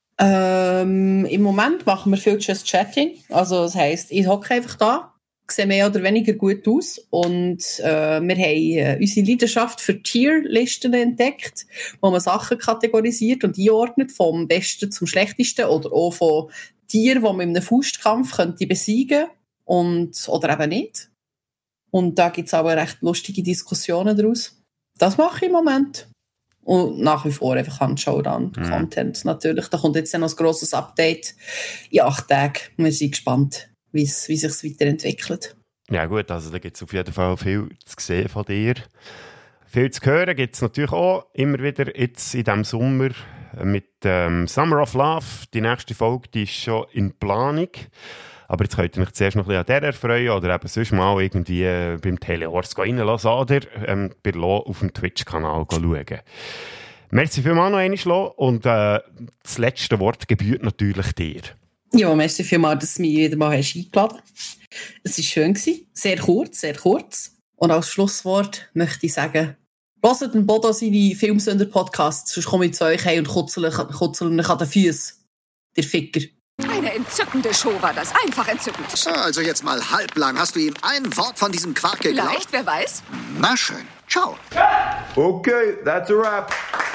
Ähm, Im Moment machen wir viel Just Chatting. Also das heisst, ich hocke einfach da, sehe mehr oder weniger gut aus und äh, wir haben äh, unsere Leidenschaft für Tierlisten entdeckt, wo man Sachen kategorisiert und einordnet, vom Besten zum Schlechtesten oder auch von Tieren, die man in einem Faustkampf könnte besiegen und oder eben nicht. Und da gibt es aber recht lustige Diskussionen daraus. Das mache ich im Moment. Und nach wie vor einfach Hand-Showdown-Content mhm. natürlich. Da kommt jetzt dann noch ein grosses Update in acht Tagen. Wir sind gespannt, wie sich es weiterentwickelt. Ja gut, also da gibt es auf jeden Fall viel zu sehen von dir. Viel zu hören gibt es natürlich auch immer wieder jetzt in diesem Sommer mit ähm, Summer of Love. Die nächste Folge, die ist schon in Planung. Aber jetzt könnt ihr euch zuerst noch ein bisschen an der erfreuen oder eben sonst mal irgendwie äh, beim Telehorst reinlassen oder ähm, bei Lo auf dem Twitch-Kanal schauen. Merci vielmals noch einmal, Lo, und äh, das letzte Wort gebührt natürlich dir. Ja, merci vielmals, dass du mich wieder mal hast eingeladen hast. Es war schön, sehr kurz, sehr kurz. Und als Schlusswort möchte ich sagen, hört den Bodo seine Filmsünder-Podcasts, sonst komme ich zu euch heim und kutzel euch an den Füßen. Der Ficker. Eine entzückende Show war das. Einfach entzückend. Also jetzt mal halblang. Hast du ihm ein Wort von diesem Quark geglaubt? Vielleicht, wer weiß. Na schön. Ciao. Okay, that's a wrap.